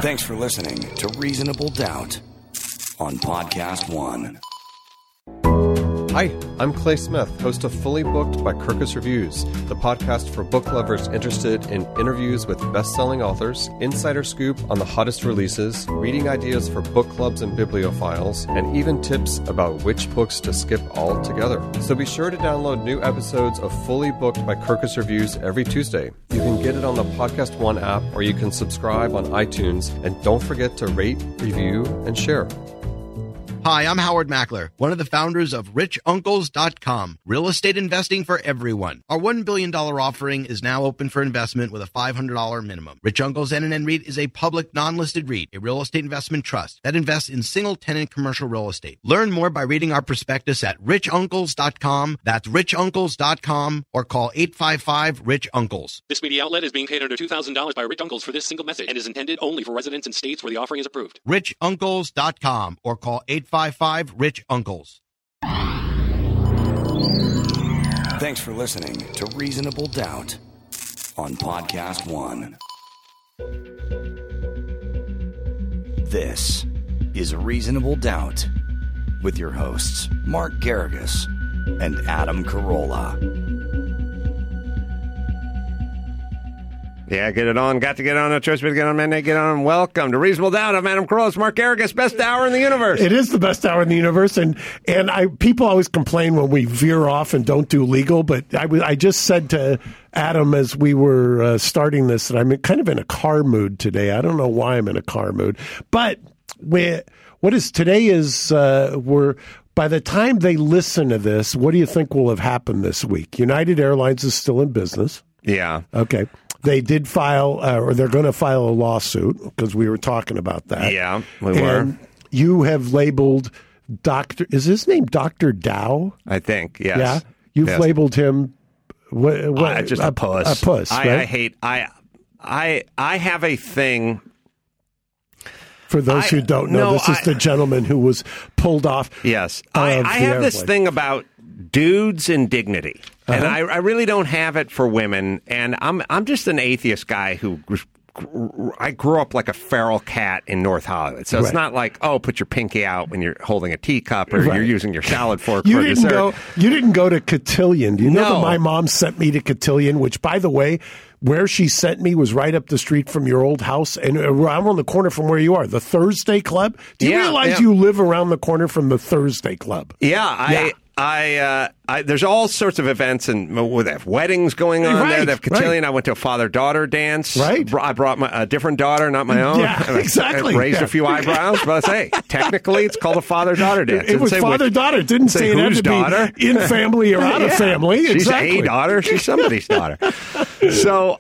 Thanks for listening to Reasonable Doubt on Podcast One. Hi, I'm Clay Smith, host of Fully Booked by Kirkus Reviews, the podcast for book lovers interested in interviews with best-selling authors, insider scoop on the hottest releases, reading ideas for book clubs and bibliophiles, and even tips about which books to skip altogether. So be sure to download new episodes of Fully Booked by Kirkus Reviews every Tuesday. You can get it on the Podcast One app, or you can subscribe on iTunes, and don't forget to rate, review, and share. Hi, I'm Howard Mackler, one of the founders of RichUncles.com, real estate investing for everyone. Our $1 billion offering is now open for investment with a $500 minimum. Rich Uncles NNN REIT is a public, non-listed REIT, a real estate investment trust that invests in single-tenant commercial real estate. Learn more by reading our prospectus at RichUncles.com. That's RichUncles.com, or call 855-RICH-UNCLES. This media outlet is being paid under $2,000 by Rich Uncles for this single message and is intended only for residents in states where the offering is approved. RichUncles.com, or call 855-RICH-UNCLES. Thanks for listening to Reasonable Doubt on Podcast One. This is Reasonable Doubt with your hosts, Mark Garrigus and Adam Carolla. Yeah, get it on. Got to get on. No choice but to get on. Mandate, get on. Welcome to Reasonable Doubt. I'm Adam Carolla. Mark Garrigus. Best hour in the universe. It is the best hour in the universe, and people always complain when we veer off and don't do legal. But I just said to Adam as we were starting this that I'm kind of in a car mood today. I don't know why I'm in a car mood, but by the time they listen to this, what do you think will have happened this week? United Airlines is still in business. Yeah. Okay. They did file, or they're going to file a lawsuit because we were talking about that. Yeah, we were. You have labeled is his name Dr. Dow? I think, yes. Yeah? You've labeled him just a puss. A puss, right? I have a thing. For those who don't know, this is the gentleman who was pulled off. Yes. I have this thing about dudes and dignity. And I really don't have it for women. And I'm just an atheist guy who I grew up like a feral cat in North Hollywood. So it's not like, put your pinky out when you're holding a teacup or you're using your salad fork for dessert. You didn't go to Cotillion. Do you know that my mom sent me to Cotillion, which, by the way, where she sent me was right up the street from your old house, and I'm on the corner from where you are, the Thursday Club. Do you realize you live around the corner from the Thursday Club? Yeah, there's all sorts of events, and they have weddings going on there. They have Cotillion. I went to a father-daughter dance. Right. I brought a different daughter, not my own. Yeah, exactly. I raised a few eyebrows, but I say, technically, it's called a father-daughter dance. It was father-daughter. It didn't say it had to daughter. be in family or out of family. She's exactly. a daughter. She's somebody's daughter. So,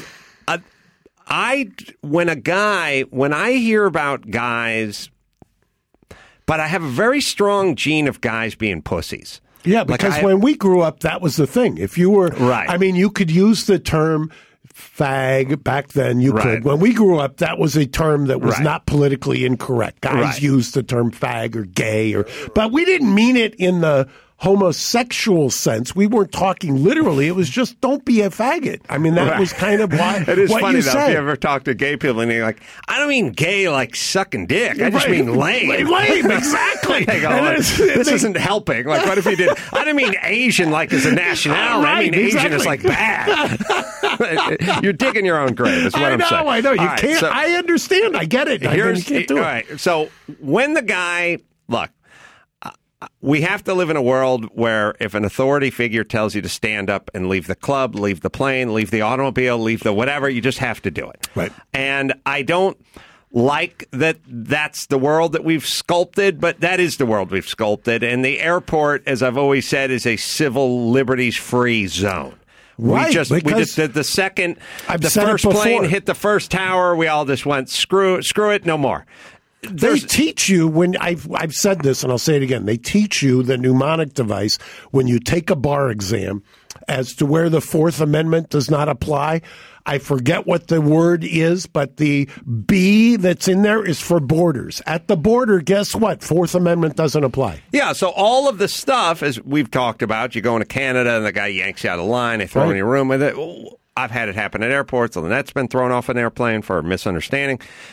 when I hear about guys, but I have a very strong gene of guys being pussies. Yeah, because when we grew up, that was the thing. If you were, I mean, you could use the term fag back then. You could. When we grew up, that was a term that was not politically incorrect. Guys used the term fag or gay, but we didn't mean it in the homosexual sense. We weren't talking literally. It was just, don't be a faggot. I mean, that was kind of why. It is what funny, you though, said. if you ever talk to gay people and they're like, I don't mean gay like sucking dick. I just mean lame. Lame, exactly. They go, this isn't helping. Like, what if you did? I don't mean Asian like as a nationality. I mean Asian is like bad. You're digging your own grave is what I'm saying. I know. You can't. I understand. I get it. You can't do it. All right. So when the guy, look, we have to live in a world where if an authority figure tells you to stand up and leave the club, leave the plane, leave the automobile, leave the whatever, you just have to do it. Right. And I don't like that that's the world that we've sculpted, but that is the world we've sculpted. And the airport, as I've always said, is a civil liberties-free zone. Right, we just did the second, the first plane hit the first tower, we all just went, screw it, no more. They teach you when I've said this, and I'll say it again. They teach you the mnemonic device when you take a bar exam as to where the Fourth Amendment does not apply. I forget what the word is, but the B that's in there is for borders. At the border, guess what? Fourth Amendment doesn't apply. Yeah, so all of the stuff, as we've talked about, you go into Canada and the guy yanks you out of line, they throw in your room with it. I've had it happen at airports. The net's been thrown off an airplane for a misunderstanding.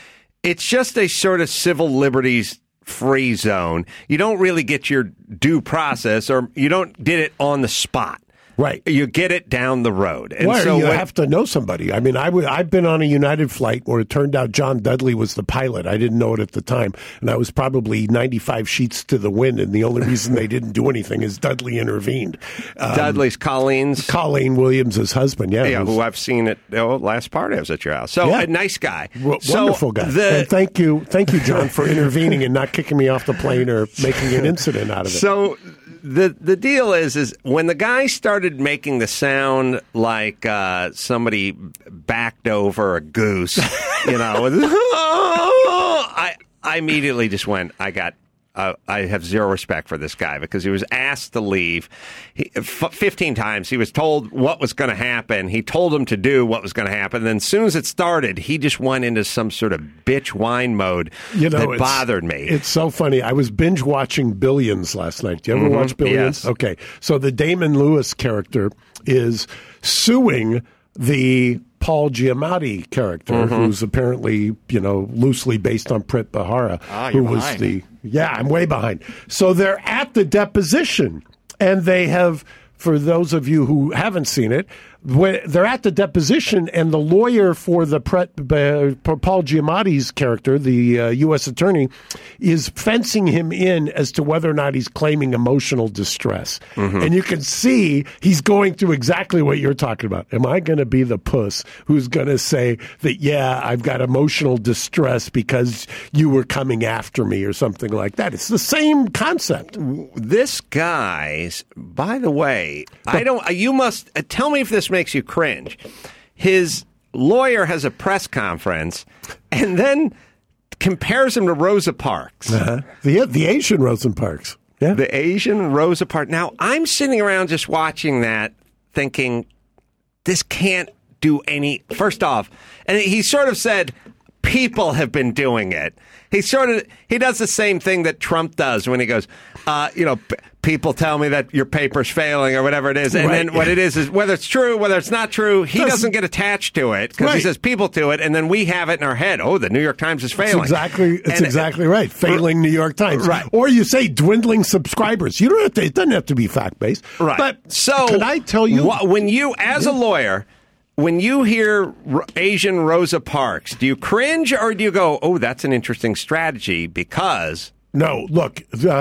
it's just a sort of civil liberties free zone. You don't really get your due process, or you don't get it on the spot. Right. You get it down the road. And well, so you have to know somebody. I mean, I've been on a United flight where it turned out John Dudley was the pilot. I didn't know it at the time. And I was probably 95 sheets to the wind. And the only reason they didn't do anything is Dudley intervened. Dudley's Colleen Williams' husband. Yeah, who I've seen at last party I was at your house. So a nice guy. Wonderful guy. And thank you, John, for intervening and not kicking me off the plane or making an incident out of it. So the deal is when the guy started making the sound like somebody backed over a goose, I immediately just went, I have zero respect for this guy, because he was asked to leave 15 times. He was told what was going to happen. He told him to do what was going to happen. And then as soon as it started, he just went into some sort of bitch whine mode that bothered me. It's so funny. I was binge watching Billions last night. Do you ever watch Billions? Yes. Okay. So the Damon Lewis character is suing the Paul Giamatti character, who's apparently, loosely based on Preet Bharara, who was behind. I'm way behind. So they're at the deposition, and they have, for those of you who haven't seen it, they're at the deposition, and the lawyer for the Paul Giamatti's character, the U.S. attorney, is fencing him in as to whether or not he's claiming emotional distress. And you can see he's going through exactly what you're talking about. Am I going to be the puss who's going to say that, I've got emotional distress because you were coming after me or something like that? It's the same concept. This guy's, by the way, you must tell me if this makes you cringe. His lawyer has a press conference and then compares him to Rosa Parks. The Asian Rosa Parks. Yeah. The Asian Rosa Parks. Now, I'm sitting around just watching that thinking, this can't do any... First off, and he sort of said, people have been doing it. He does the same thing that Trump does when he goes, people tell me that your paper's failing or whatever it is. And then what it is whether it's true, whether it's not true, he doesn't get attached to it because he says people do it. And then we have it in our head. Oh, the New York Times is failing. It's exactly right. Failing New York Times. Right. Or you say dwindling subscribers. You don't have to, it doesn't have to be fact-based. Right. But so can I tell you? When you, as a lawyer, when you hear Asian Rosa Parks, do you cringe or do you go, oh, that's an interesting strategy because... No, look,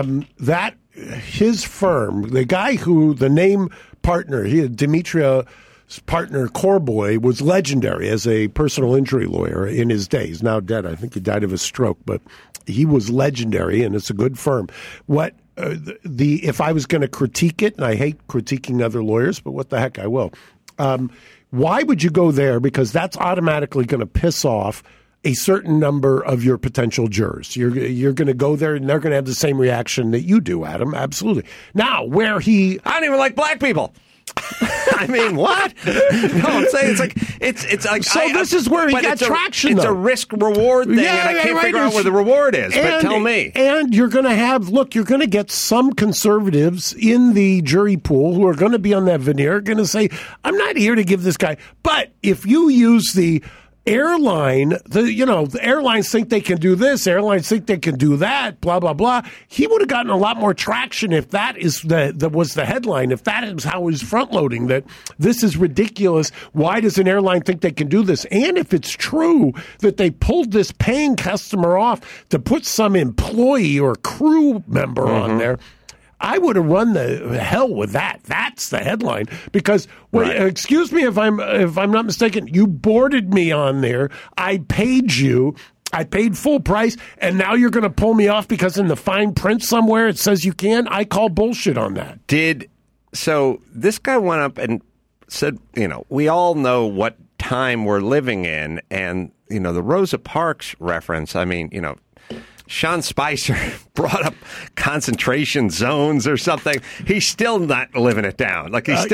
his firm, the name partner, Demetria's partner, Corboy, was legendary as a personal injury lawyer in his day. He's now dead. I think he died of a stroke, but he was legendary, and it's a good firm. If I was going to critique it, and I hate critiquing other lawyers, but what the heck, I will. Why would you go there? Because that's automatically going to piss off a certain number of your potential jurors. You're going to go there, and they're going to have the same reaction that you do, Adam. Absolutely. Now, I don't even like black people. I mean, what? No, I'm saying it's like. So this is where he got traction. It's a risk reward thing, and I can't figure out where the reward is. But tell me. And you're going to get some conservatives in the jury pool who are going to be on that veneer, going to say, "I'm not here to give this guy." But if you use the airline, the airlines think they can do this, airlines think they can do that, blah, blah, blah. He would have gotten a lot more traction if that was the headline, if that is how he's front-loading, that this is ridiculous. Why does an airline think they can do this? And if it's true that they pulled this paying customer off to put some employee or crew member on there, I would have run the hell with that. That's the headline. Because, excuse me if I'm not mistaken, you boarded me on there. I paid you. I paid full price, and now you're going to pull me off because in the fine print somewhere it says you can? I call bullshit on that. So this guy went up and said, we all know what time we're living in, and, the Rosa Parks reference, I mean, Sean Spicer brought up concentration zones or something. He's still not living it down. Like he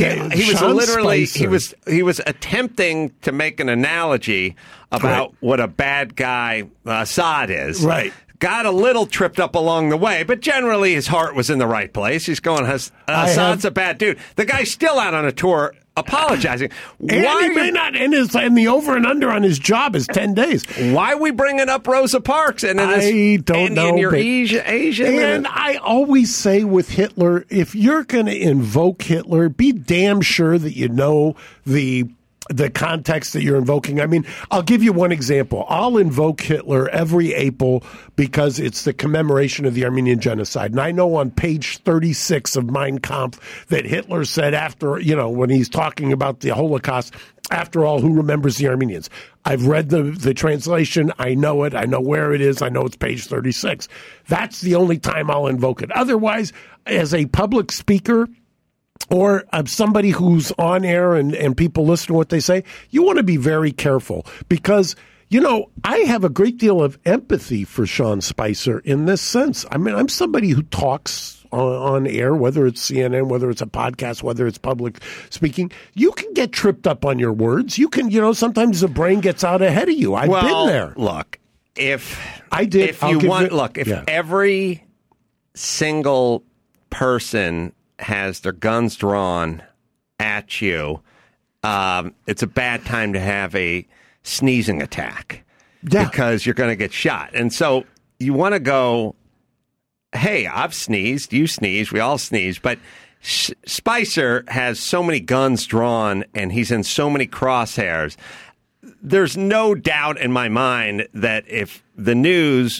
was attempting to make an analogy about what a bad guy Assad is. Right. Got a little tripped up along the way, but generally his heart was in the right place. He's going, Assad's a bad dude. The guy's still out on a tour apologizing. And he may not, and the over and under on his job is 10 days. Why are we bringing up Rosa Parks? And I don't know. And you're Asian. And I always say with Hitler, if you're going to invoke Hitler, be damn sure that you know the context that you're invoking. I mean, I'll give you one example. I'll invoke Hitler every April because it's the commemoration of the Armenian genocide. And I know on page 36 of Mein Kampf that Hitler said after, when he's talking about the Holocaust, after all, who remembers the Armenians? I've read the translation. I know it. I know where it is. I know it's page 36. That's the only time I'll invoke it. Otherwise, as a public speaker, or somebody who's on air and people listen to what they say, you want to be very careful because, I have a great deal of empathy for Sean Spicer in this sense. I mean, I'm somebody who talks on air, whether it's CNN, whether it's a podcast, whether it's public speaking. You can get tripped up on your words. You can, sometimes the brain gets out ahead of you. I've been there. Look, if every single person has their guns drawn at you, it's a bad time to have a sneezing attack because you're going to get shot. And so you want to go, hey, I've sneezed, you sneeze, we all sneeze, but Spicer has so many guns drawn and he's in so many crosshairs. There's no doubt in my mind that if the news,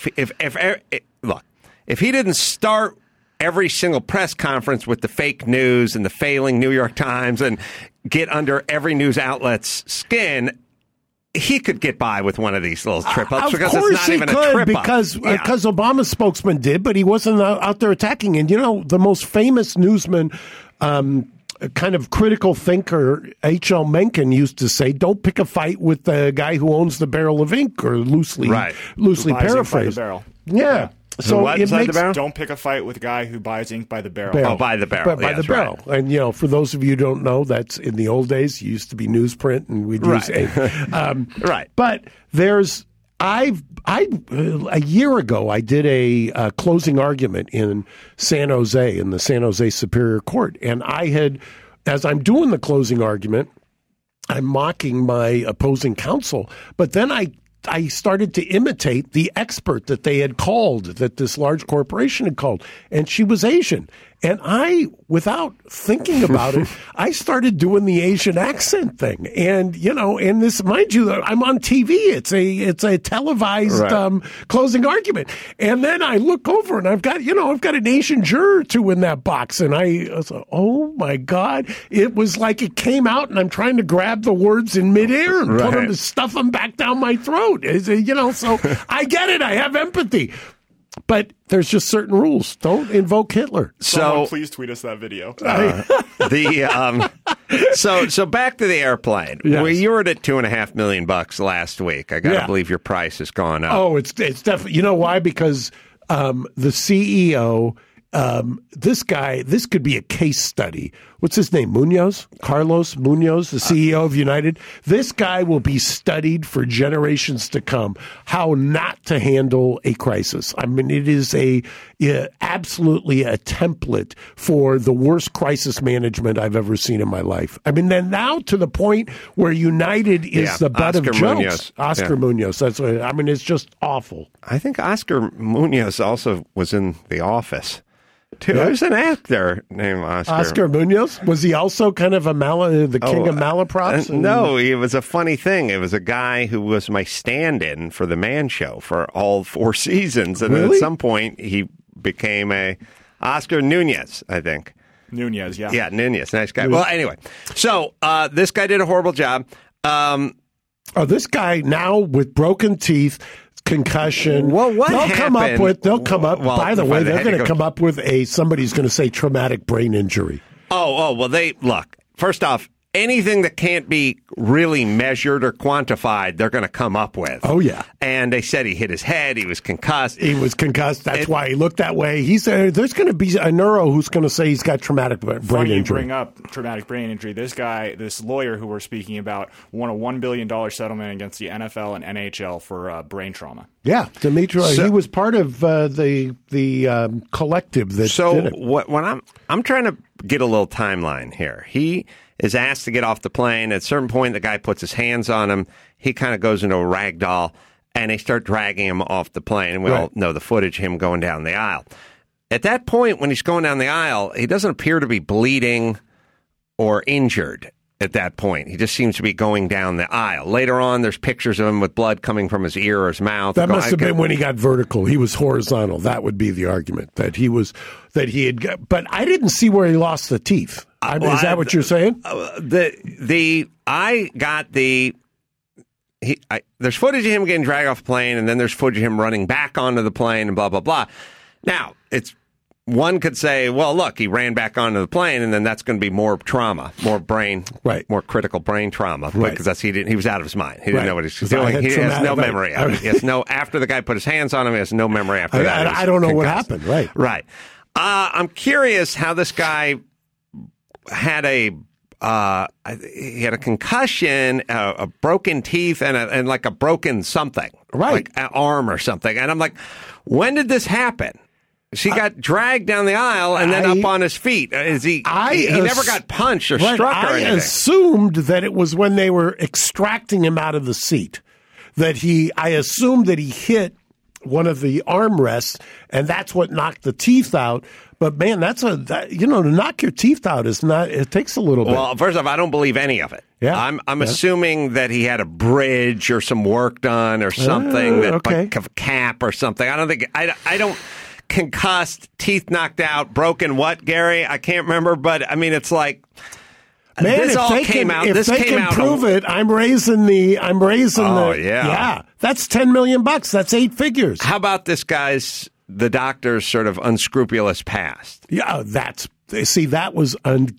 if he didn't start every single press conference with the fake news and the failing New York Times and get under every news outlet's skin, he could get by with one of these little trip-ups because it's not even a trip-up. Because Obama's spokesman did, but he wasn't out there attacking. And, the most famous newsman, kind of critical thinker, H.L. Mencken used to say, don't pick a fight with the guy who owns the barrel of ink, or loosely paraphrased. Yeah. So it makes, don't pick a fight with a guy who buys ink by the barrel. Oh, by the barrel. By the barrel. Right. And, for those of you who don't know, that's in the old days, it used to be newsprint and we'd use ink. Right. But a year ago, I did a closing argument in San Jose, in the San Jose Superior Court. And as I'm doing the closing argument, I'm mocking my opposing counsel. But then I started to imitate the expert that they had called, that this large corporation had called, and she was Asian. And without thinking about it, I started doing the Asian accent thing. And, and this, mind you, I'm on TV. It's a televised closing argument. And then I look over and I've got an Asian juror or two in that box. And I was like, oh my God. It was like it came out and I'm trying to grab the words in midair and put them, stuff them back down my throat. So I get it. I have empathy. But there's just certain rules. Don't invoke Hitler. Someone please tweet us that video. So back to the airplane. Yes. Well, you were at $2.5 million last week. I got to believe your price has gone up. Oh, it's definitely. You know why? Because the CEO. This could be a case study. What's his name? Carlos Munoz, the CEO of United. This guy will be studied for generations to come, how not to handle a crisis. I mean, it is absolutely a template for the worst crisis management I've ever seen in my life. I mean, then now to the point where United is the butt of jokes. Oscar Munoz. That's what, it's just awful. I think Oscar Munoz also was in The Office. There's an actor named Oscar Munoz. Was he also kind of the king of malaprops? No, it was a funny thing. It was a guy who was my stand-in for the Man Show for all 4 seasons, and then at some point he became a Oscar Nunez, I think. Nunez, yeah. Yeah, Nunez. Nice guy. Well, anyway, so this guy did a horrible job. This guy now with broken teeth, concussion. Well, what happened? They'll come up. Well, by the way, they're going to come up with somebody's going to say traumatic brain injury. Well, look, first off, anything that can't be really measured or quantified, they're going to come up with. Oh, yeah. And they said he hit his head. He was concussed. That's why he looked that way. He said there's going to be a neuro who's going to say he's got traumatic brain injury. You bring up traumatic brain injury. This lawyer who we're speaking about won a $1 billion settlement against the NFL and NHL for brain trauma. Yeah, Dimitri. He was part of the collective that did it. When I'm trying to get a little timeline here. is asked to get off the plane. At a certain point, the guy puts his hands on him. He kind of goes into a rag doll, and they start dragging him off the plane. And we all know the footage of him going down the aisle. At that point, when he's going down the aisle, he doesn't appear to be bleeding or injured at that point. He just seems to be going down the aisle. Later on, there's pictures of him with blood coming from his ear or his mouth. That must have been when he got vertical. He was horizontal. That would be the argument, that he had. But I didn't see where he lost the teeth. Is that what you're saying? There's footage of him getting dragged off the plane, and then there's footage of him running back onto the plane and blah, blah, blah. Now, one could say, well, look, he ran back onto the plane, and then that's going to be more trauma, more critical brain trauma, because he was out of his mind. He didn't know what he was doing. He has no memory. After the guy put his hands on him, he has no memory after that. I don't know what happened. Right. I'm curious how this guy had he had a concussion, a broken teeth, and like a broken something, like an arm or something. And I'm like, when did this happen? He got dragged down the aisle and then up on his feet. He never got punched or struck or anything. I assumed that it was when they were extracting him out of the seat. I assumed that he hit one of the armrests, and that's what knocked the teeth out. But man, to knock your teeth out it takes a little bit. Well, first off, I don't believe any of it. Yeah. I'm assuming that he had a bridge or some work done or something, like a cap or something. I don't concussed, teeth knocked out, broken what, Gary? I can't remember, but I mean, it's like, man, this all came out. If they can prove it, I'm raising the. Yeah, that's $10 million. That's 8 figures. How about this the doctor's sort of unscrupulous past? Yeah, that was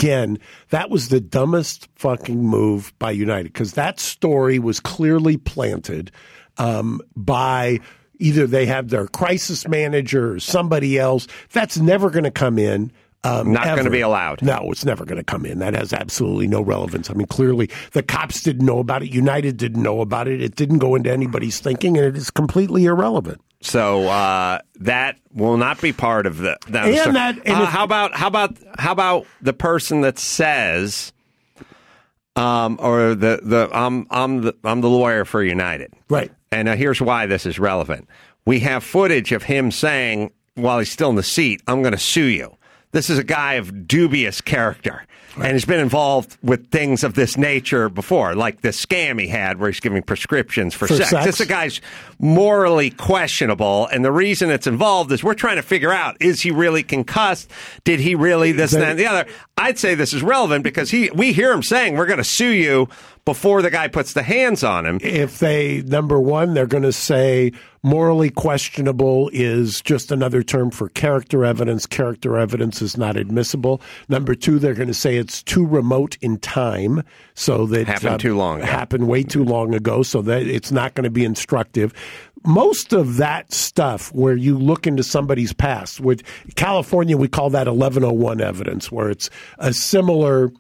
the dumbest fucking move by United, because that story was clearly planted by either they have their crisis manager or somebody else. That's never going to come in. Not going to be allowed. No, it's never going to come in. That has absolutely no relevance. I mean, clearly the cops didn't know about it. United didn't know about it. It didn't go into anybody's thinking, and it is completely irrelevant. So that will not be part of the. How about the person that says, I'm the lawyer for United, right? And here's why this is relevant. We have footage of him saying, while he's still in the seat, I'm going to sue you. This is a guy of dubious character, and he's been involved with things of this nature before, like the scam he had where he's giving prescriptions for sex. This guy's morally questionable, and the reason it's involved is we're trying to figure out, is he really concussed? Did he really this, that, and the other? I'd say this is relevant because we hear him saying, we're going to sue you before the guy puts the hands on him. If number one, they're going to say morally questionable is just another term for character evidence. Character evidence is not admissible. Number two, they're going to say it's too remote in time, so that happened way too long ago, so that it's not going to be instructive. Most of that stuff where you look into somebody's past, with California, we call that 1101 evidence, where it's a similar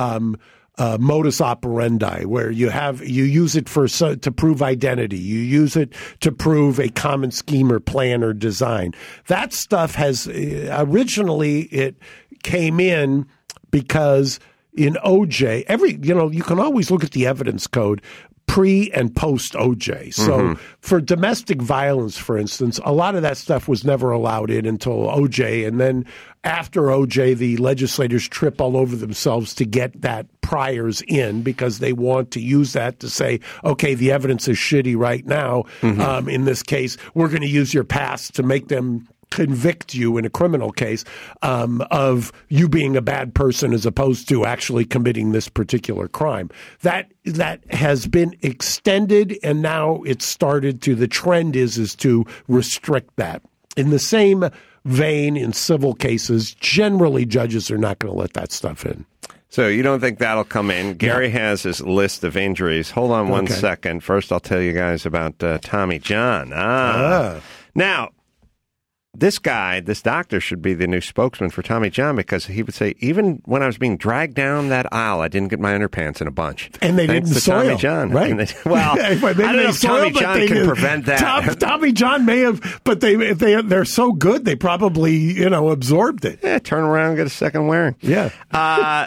modus operandi, where you use it to prove identity. You use it to prove a common scheme or plan or design. That stuff has originally it came in because in OJ, you can always look at the evidence code pre and post OJ. So for domestic violence, for instance, a lot of that stuff was never allowed in until OJ. And then after OJ, the legislators trip all over themselves to get that priors in because they want to use that to say, okay, the evidence is shitty right now. In this case, we're going to use your past to make them convict you in a criminal case of you being a bad person as opposed to actually committing this particular crime. That has been extended, and now it's started to, the trend is to restrict that. In the same vein, in civil cases, generally judges are not going to let that stuff in. So you don't think that'll come in? Gary has his list of injuries. Hold on one second. First, I'll tell you guys about Tommy John. Now, this doctor should be the new spokesman for Tommy John, because he would say, even when I was being dragged down that aisle, I didn't get my underpants in a bunch. And they didn't soil. Tommy John. Right. I don't know if Tommy John can prevent that. Tommy John may have, but they're so good, they probably, absorbed it. Yeah, turn around and get a second wearing. Yeah.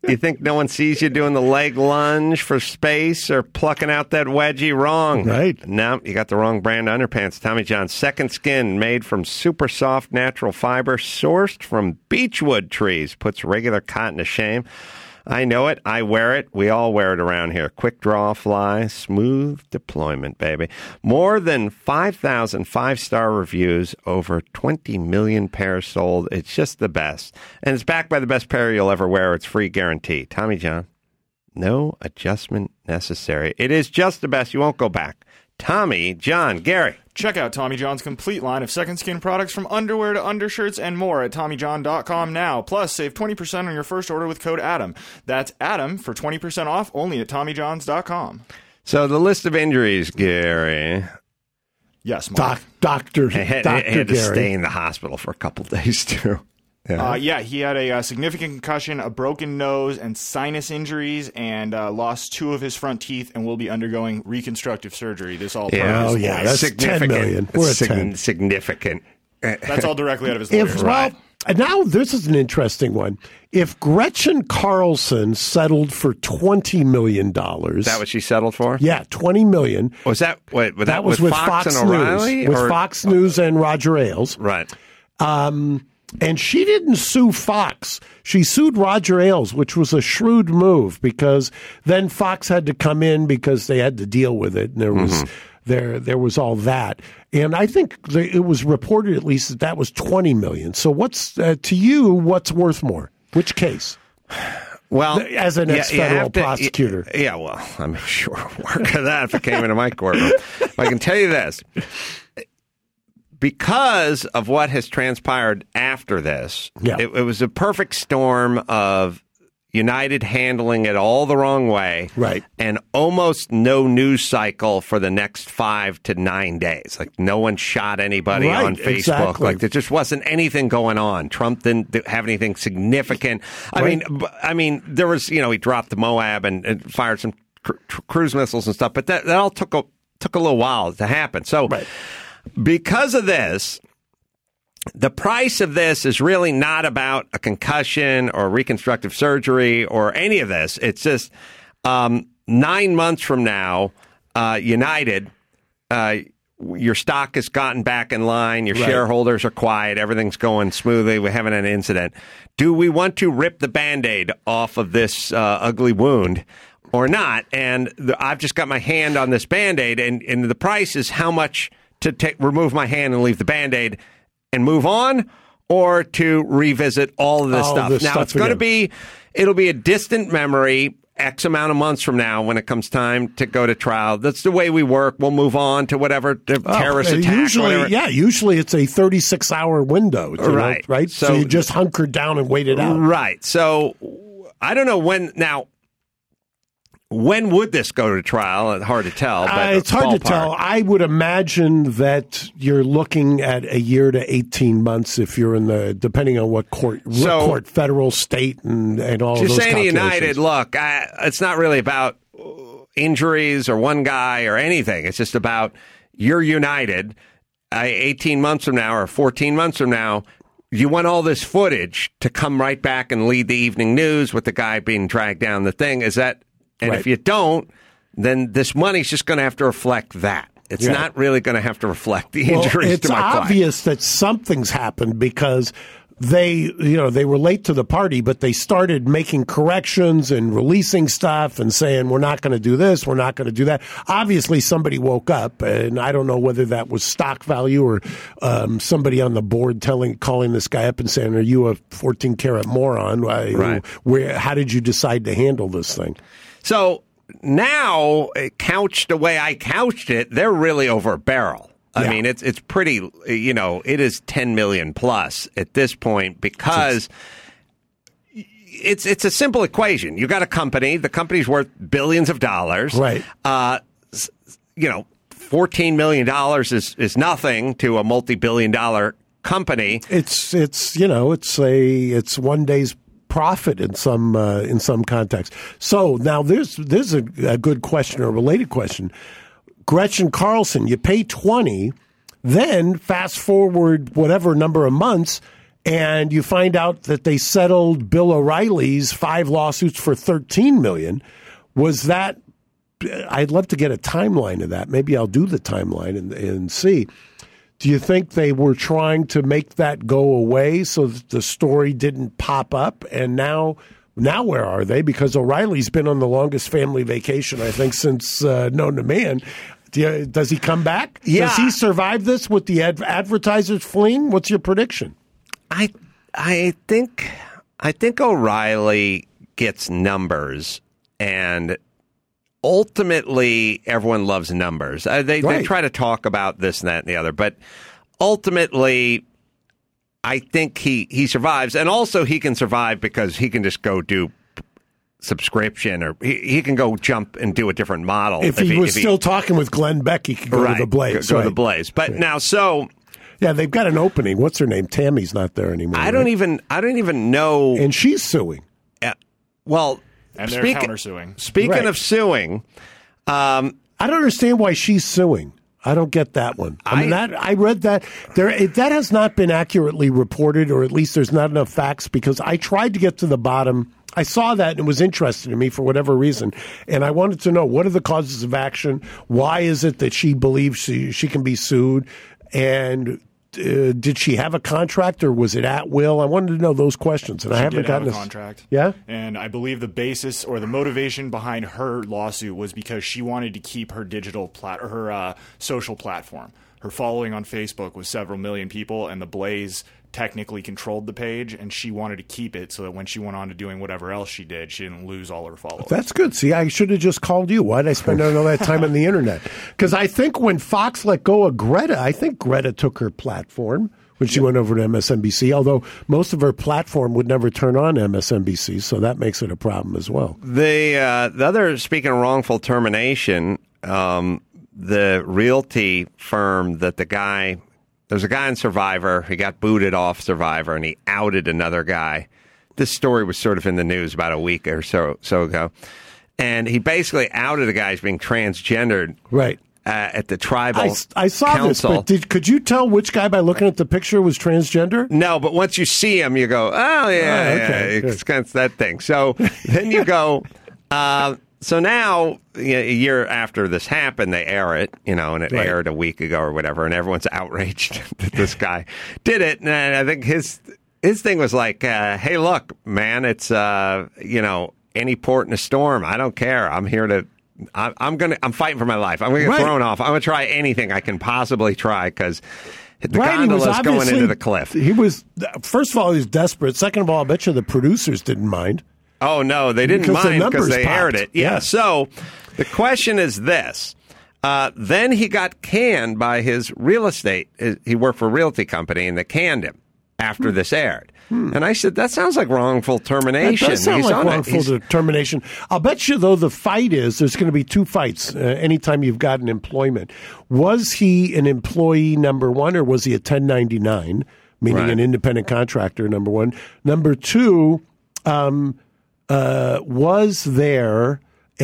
You think no one sees you doing the leg lunge for space or plucking out that wedgie? Wrong. Right. No, you got the wrong brand underpants. Tommy John Second Skin, made from super soft natural fiber, sourced from beechwood trees, puts regular cotton to shame. I know it. I wear it. We all wear it around here. Quick draw fly, smooth deployment, baby. More than 5,000 five-star reviews, over 20 million pairs sold. It's just the best. And it's backed by the best pair you'll ever wear. It's free guarantee. Tommy John, no adjustment necessary. It is just the best. You won't go back. Tommy John, Gary. Check out Tommy John's complete line of Second Skin products from underwear to undershirts and more at TommyJohn.com now. Plus, save 20% on your first order with code ADAM. That's ADAM for 20% off only at TommyJohns.com. So the list of injuries, Gary. Yes, Mark. Doctor had to stay in the hospital for a couple days, too. Yeah, he had a significant concussion, a broken nose, and sinus injuries, and lost 2 of his front teeth, and will be undergoing reconstructive surgery. This all that's $10 million. We're at 10. Significant. That's all directly out of his lawyers. Well, now this is an interesting one. If Gretchen Carlson settled for $20 million, is that what she settled for? Yeah, $20 million. Was that what? That was with Fox and O'Reilly, News, with Fox News and Roger Ailes, right? And she didn't sue Fox. She sued Roger Ailes, which was a shrewd move because then Fox had to come in because they had to deal with it, and there was all that. And I think it was reported at least that was $20 million. So what's to you? What's worth more? Which case? Well, as an ex-federal prosecutor. Yeah, well, I'm sure work of that if it came into my courtroom. I can tell you this. Because of what has transpired after this, it was a perfect storm of United handling it all the wrong way, right, and almost no news cycle for the next 5 to 9 days. Like no one shot anybody on Facebook. Exactly. Like there just wasn't anything going on. Trump didn't have anything significant. I mean, there was he dropped the Moab and fired some cruise missiles and stuff, but that all took a little while to happen. So. Right. Because of this, the price of this is really not about a concussion or reconstructive surgery or any of this. It's just 9 months from now, United, your stock has gotten back in line. Your shareholders are quiet. Everything's going smoothly. We haven't had an incident. Do we want to rip the Band-Aid off of this ugly wound or not? And I've just got my hand on this Band-Aid, and the price is how much to remove my hand and leave the Band-Aid and move on, or to revisit all of this stuff. Now, it's going to be, it'll be a distant memory X amount of months from now when it comes time to go to trial. That's the way we work. We'll move on to whatever terrorist attack. Usually it's a 36-hour window. Right. Right? So you just hunker down and wait it out. Right. So I don't know when. Now, when would this go to trial? It's hard to tell. But it's hard to tell. I would imagine that you're looking at a year to 18 months if you're in depending on what court, federal, state, and all of those calculations. Just saying to United, look, it's not really about injuries or one guy or anything. It's just about you're United 18 months from now or 14 months from now. You want all this footage to come right back and lead the evening news with the guy being dragged down the thing. Is that... And if you don't, then this money's just going to have to reflect that. It's not really going to have to reflect the injuries to my client. It's obvious that something's happened because they were late to the party, but they started making corrections and releasing stuff and saying, we're not going to do this, we're not going to do that. Obviously, somebody woke up, and I don't know whether that was stock value or somebody on the board calling this guy up and saying, are you a 14-karat moron? How did you decide to handle this thing? So now, couched the way I couched it, they're really over a barrel. I mean, it's pretty, it is 10 million plus at this point because it's a simple equation. You got a company, the company's worth billions of dollars. Right. $14 million is nothing to a multi-billion-dollar company. It's one day's profit in some context. So now there's a good question or a related question. Gretchen Carlson, you pay $20, then fast forward whatever number of months, and you find out that they settled Bill O'Reilly's 5 lawsuits for $13 million. Was that? I'd love to get a timeline of that. Maybe I'll do the timeline and see. Do you think they were trying to make that go away so that the story didn't pop up? And now where are they? Because O'Reilly's been on the longest family vacation, I think, since known to man. Does he come back? Yeah. Does he survive this with the advertisers fleeing? What's your prediction? I think O'Reilly gets numbers, and ultimately everyone loves numbers. They try to talk about this and that and the other, but ultimately I think he survives, and also he can survive because he can just go do subscription, or he can go jump and do a different model. If he was still talking with Glenn Beck, he could go to the Blaze. Go to the Blaze. But now, so yeah, they've got an opening. What's her name? Tammy's not there anymore. I don't even know. And she's suing. Well, and they're countersuing. Speaking of suing, I don't understand why she's suing. I don't get that one. I read that that has not been accurately reported, or at least there's not enough facts, because I tried to get to the bottom. I saw that and it was interesting to me for whatever reason, and I wanted to know, what are the causes of action? Why is it that she believes she can be sued? And did she have a contract, or was it at will? I wanted to know those questions, and I haven't gotten a contract. Yeah, and I believe the basis or the motivation behind her lawsuit was because she wanted to keep her digital her social platform. Her following on Facebook was several million people, and the Blaze technically controlled the page, and she wanted to keep it so that when she went on to doing whatever else she did, she didn't lose all her followers. That's good. See, I should have just called you. Why did I spend all that time on the internet? Because I think when Fox let go of Greta, I think Greta took her platform when she went over to MSNBC, although most of her platform would never turn on MSNBC, so that makes it a problem as well. The other, speaking of wrongful termination, the realty firm that there's a guy in Survivor. He got booted off Survivor, and he outed another guy. This story was sort of in the news about a week or so ago. And he basically outed a guy as being transgendered. Right. At the tribal I saw council. This, but could you tell which guy by looking at the picture was transgender? No, but once you see him, you go, oh, yeah, okay. It's kind of that thing. So then you go... So now, a year after this happened, they air it, and it aired a week ago or whatever, and everyone's outraged that this guy did it. And I think his thing was like, hey, look, man, it's, any port in a storm. I don't care. I'm here to, I'm fighting for my life. I'm going to get thrown off. I'm going to try anything I can possibly try, because the gondola's going into the cliff. He was, first of all, he was desperate. Second of all, I bet you the producers didn't mind. Oh, no, they didn't mind because they aired it. Yeah. So the question is this. Then he got canned by his real estate. He worked for a realty company, and they canned him after this aired. And I said, that sounds like wrongful termination. That does sound like wrongful termination. I'll bet you, though, the fight is there's going to be 2 fights anytime you've got an employment. Was he an employee, number one, or was he a 1099, meaning an independent contractor, number one? Number two, was there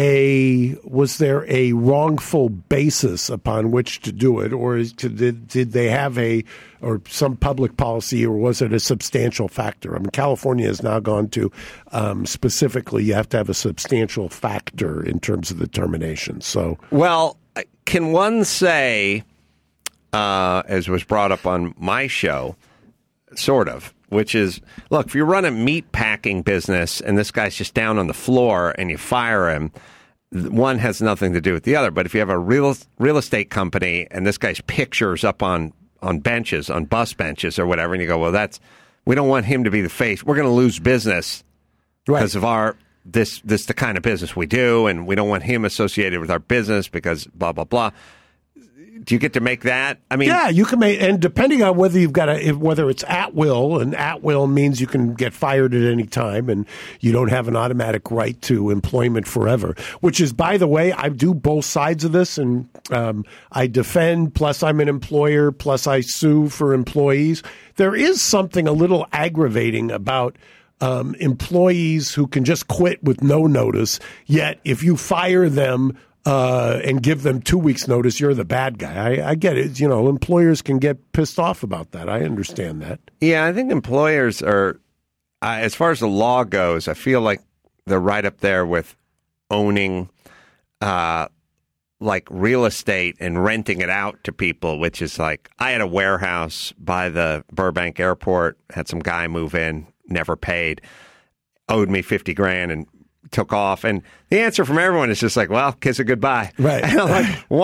a wrongful basis upon which to do it, or did they have some public policy, or was it a substantial factor? I mean, California has now gone to specifically you have to have a substantial factor in terms of the termination. So, well, can one say, as was brought up on my show, sort of, which is, look, if you run a meat packing business and this guy's just down on the floor and you fire him, one has nothing to do with the other. But if you have a real estate company and this guy's pictures up on benches, on bus benches or whatever, and you go, well, we don't want him to be the face. We're going to lose business because of this the kind of business we do, and we don't want him associated with our business because blah, blah, blah. Do you get to make that? I mean, yeah, you can make, and depending on whether whether it's at will, and at will means you can get fired at any time, and you don't have an automatic right to employment forever. Which is, by the way, I do both sides of this, and I defend. Plus, I'm an employer. Plus, I sue for employees. There is something a little aggravating about employees who can just quit with no notice. Yet, if you fire them and give them 2 weeks' notice, you're the bad guy. I get it. Employers can get pissed off about that. I understand that. Yeah, I think employers are, as far as the law goes, I feel like they're right up there with owning like real estate and renting it out to people, which is like, I had a warehouse by the Burbank airport, had some guy move in, never paid, owed me $50,000 and took off. And the answer from everyone is just like, well, kiss it goodbye. Right. And I'm like,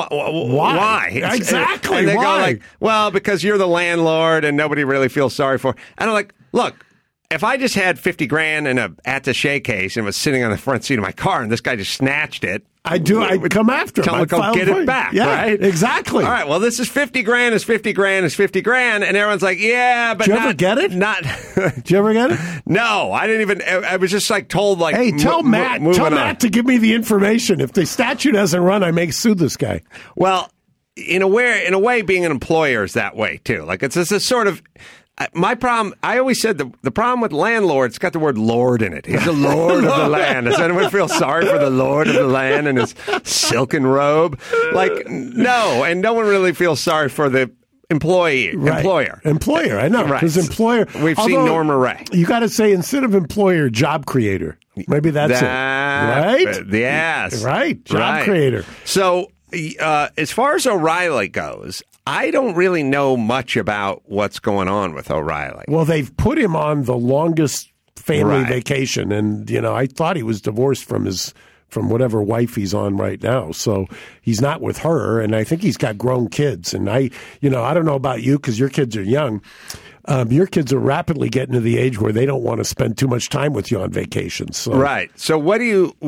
why? Exactly. And they why? go like, well, because you're the landlord and nobody really feels sorry for it. And I'm like, look, if I just had $50,000 in a attaché case and was sitting on the front seat of my car and this guy just snatched it, I'd come after him. Tell him to go get it back, yeah, right? Exactly. All right, well, this is $50,000 is $50,000 is $50,000, and everyone's like, yeah, but Did you ever get it? Did you ever get it? No, I didn't even. I was just like told, like, hey, tell Matt to give me the information. If the statute hasn't run, I may sue this guy. Well, in a way, being an employer is that way too. Like it's a sort of. My problem, I always said the problem with landlord, it's got the word lord in it. He's the lord of the land. Does anyone feel sorry for the lord of the land and his silken robe? Like, no. And no one really feels sorry for the employer. Employer, I know. Because employer. We've seen Norma Ray. You got to say, instead of employer, job creator. Maybe that's it. Right? Yes. Right. Job creator. So, as far as O'Reilly goes, I don't really know much about what's going on with O'Reilly. Well, they've put him on the longest family vacation, and I thought he was divorced from whatever wife he's on right now. So he's not with her, and I think he's got grown kids. And I don't know about you because your kids are young. Your kids are rapidly getting to the age where they don't want to spend too much time with you on vacation. So. Right. So what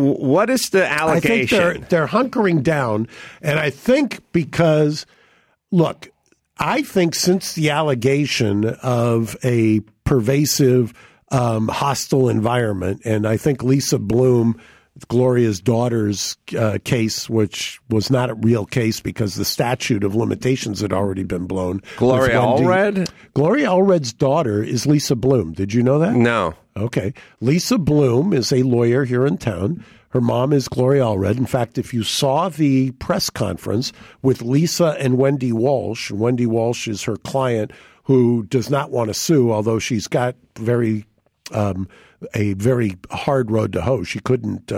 is the allegation? I think they're hunkering down, and I think because. Look, I think since the allegation of a pervasive, hostile environment, and I think Lisa Bloom, Gloria's daughter's case, which was not a real case because the statute of limitations had already been blown. Gloria Allred? Gloria Allred's daughter is Lisa Bloom. Did you know that? No. Okay. Lisa Bloom is a lawyer here in town. Her mom is Gloria Allred. In fact, if you saw the press conference with Lisa and Wendy Walsh is her client who does not want to sue, although she's got a very hard road to hoe. She couldn't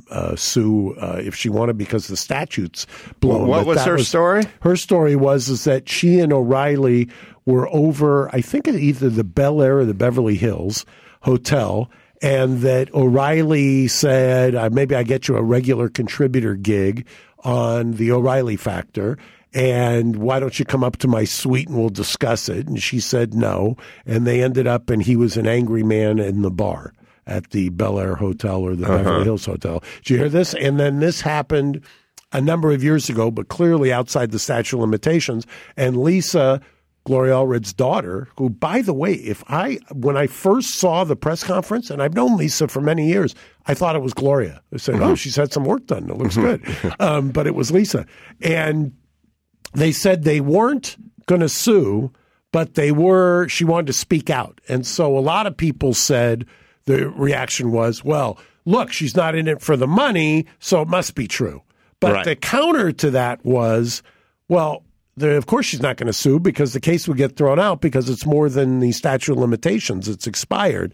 sue if she wanted because the statute's blown. What was her story? Her story was that she and O'Reilly were over, I think, at either the Bel Air or the Beverly Hills Hotel, and that O'Reilly said, maybe I get you a regular contributor gig on the O'Reilly Factor, and why don't you come up to my suite and we'll discuss it? And she said no, and they ended up, and he was an angry man in the bar at the Bel Air Hotel or the Beverly Hills Hotel. Did you hear this? And then this happened a number of years ago, but clearly outside the statute of limitations, and Lisa, Gloria Allred's daughter, who, by the way, when I first saw the press conference, and I've known Lisa for many years, I thought it was Gloria. I said, oh, she's had some work done. It looks good. But it was Lisa. And they said they weren't going to sue, but she wanted to speak out. And so a lot of people said the reaction was, well, look, she's not in it for the money, so it must be true. But the counter to that was, well, of course she's not going to sue because the case would get thrown out because it's more than the statute of limitations. It's expired.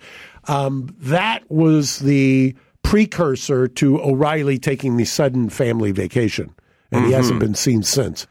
That was the precursor to O'Reilly taking the sudden family vacation, and he hasn't been seen since.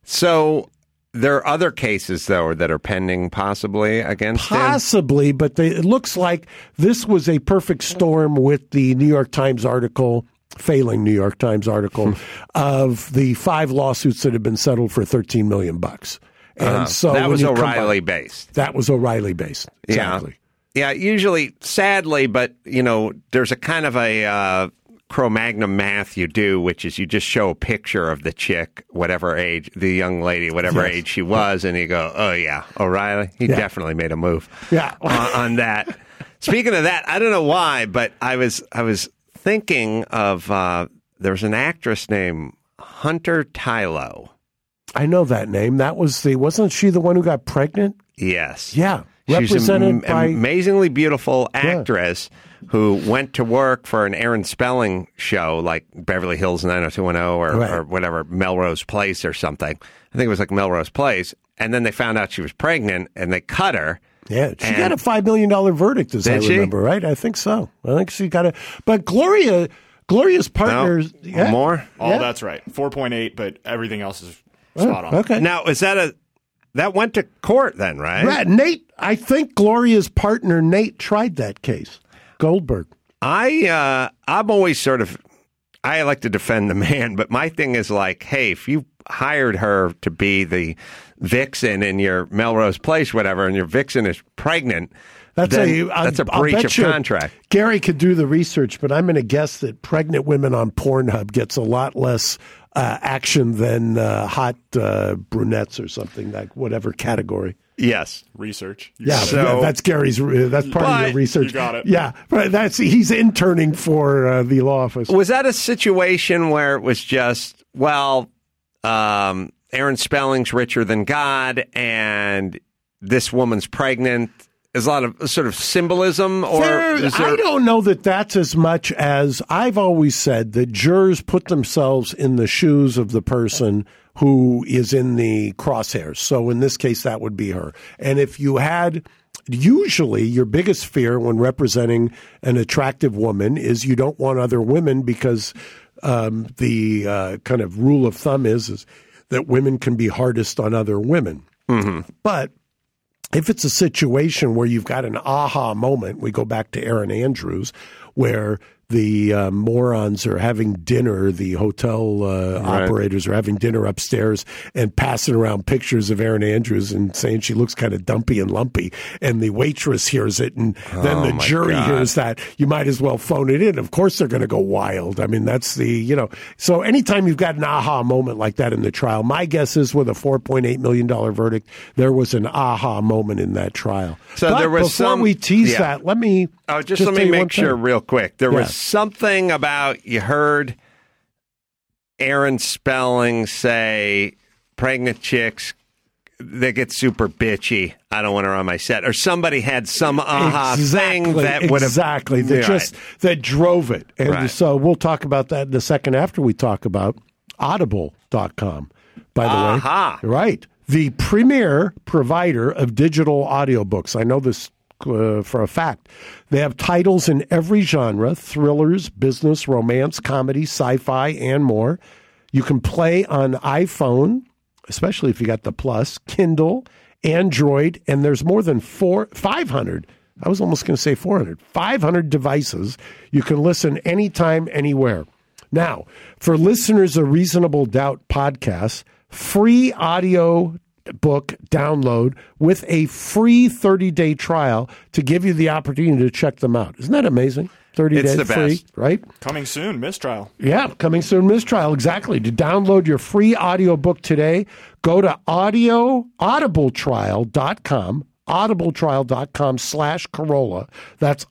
So there are other cases, though, that are pending possibly against him? Possibly, but it looks like this was a perfect storm with the New York Times article, failing New York Times article, of the 5 lawsuits that have been settled for $13 million. And so that was O'Reilly based. That was O'Reilly based. Exactly. Yeah, usually, sadly, but, there's a kind of a Cro-Magnon math you do, which is you just show a picture of the chick, whatever age, the young lady, whatever age she was, and you go, oh, yeah, O'Reilly, he definitely made a move on that. Speaking of that, I don't know why, but I was thinking of there's an actress named Hunter Tylo. I know that name. Wasn't she the one who got pregnant? Yes. Yeah. represented by amazingly beautiful actress who went to work for an Aaron Spelling show like Beverly Hills 90210 or whatever, Melrose Place or something. I think it was like Melrose Place. And then they found out she was pregnant and they cut her. Yeah, she got a $5 million verdict, as I remember, right? I think so. I think she got But Gloria's partner... More? That's right. 4.8, but everything else is spot on. Okay. Now, is that that went to court then, right? Right. Nate, I think Gloria's partner, Nate, tried that case. Goldberg. I'm always I like to defend the man, but my thing is like, hey, if you hired her to be the vixen in your Melrose Place, whatever, and your vixen is pregnant, that's a breach of contract. Gary could do the research, but I'm going to guess that pregnant women on Pornhub gets a lot less action than hot brunettes or something, like whatever category. Yes. Research. That's Gary's. That's part of your research. You got it. Yeah, but he's interning for the law office. Was that a situation where it was just, Aaron Spelling's richer than God, and this woman's pregnant? Is a lot of sort of symbolism, or I don't know that that's as much as I've always said that jurors put themselves in the shoes of the person who is in the crosshairs. So in this case, that would be her. And if you had, usually your biggest fear when representing an attractive woman is you don't want other women because the kind of rule of thumb is that women can be hardest on other women. Mm-hmm. But if it's a situation where you've got an aha moment, we go back to Erin Andrews, where the morons are having dinner, the hotel operators are having dinner upstairs and passing around pictures of Erin Andrews and saying she looks kind of dumpy and lumpy. And the waitress hears it, and then the jury hears that. You might as well phone it in. Of course they're going to go wild. I mean, that's so anytime you've got an aha moment like that in the trial, my guess is with a $4.8 million verdict, there was an aha moment in that trial. So but there was before we tease that, let me let me make sure real quick. There was something about, you heard Aaron Spelling say, pregnant chicks, they get super bitchy. I don't want her on my set. Or somebody had some thing that would have... Exactly. That drove it. And so we'll talk about that in a second after we talk about Audible.com, by the way. Right. The premier provider of digital audiobooks. I know this for a fact. They have titles in every genre: thrillers, business, romance, comedy, sci-fi, and more. You can play on iPhone, especially if you got the Plus, Kindle, Android, and there's more than 500. I was almost going to say 400. 500 devices. You can listen anytime, anywhere. Now, for listeners of Reasonable Doubt podcasts, free audio book download with a free 30-day trial to give you the opportunity to check them out. Isn't that amazing? 30 days free, best. Right? Coming soon, mistrial. Yeah, coming soon, mistrial. Exactly. To download your free audiobook today, go to audibletrial.com, audibletrial.com/Carolla. That's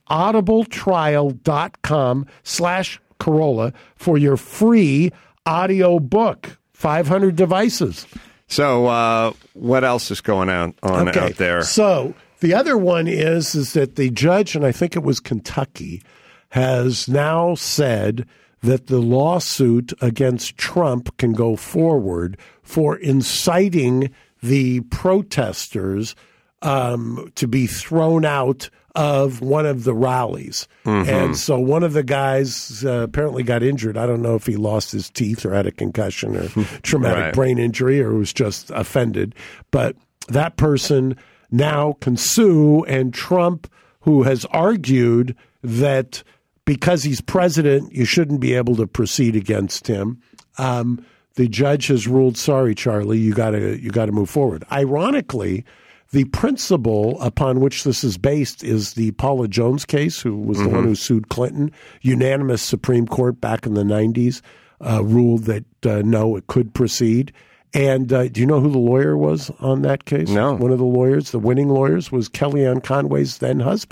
audibletrial.com/Carolla for your free audiobook. 500 devices. So what else is going on out there? So the other one is that the judge, and I think it was Kentucky, has now said that the lawsuit against Trump can go forward for inciting the protesters to be thrown out of one of the rallies. Mm-hmm. And so one of the guys apparently got injured. I don't know if he lost his teeth or had a concussion or traumatic brain injury or was just offended. But that person now can sue, and Trump, who has argued that because he's president, you shouldn't be able to proceed against him. The judge has ruled, sorry, Charlie, you got to move forward. Ironically, the principle upon which this is based is the Paula Jones case, who was the one who sued Clinton. Unanimous Supreme Court back in the 90s ruled that no, it could proceed. And do you know who the lawyer was on that case? No. One of the lawyers, the winning lawyers, was Kellyanne Conway's then husband.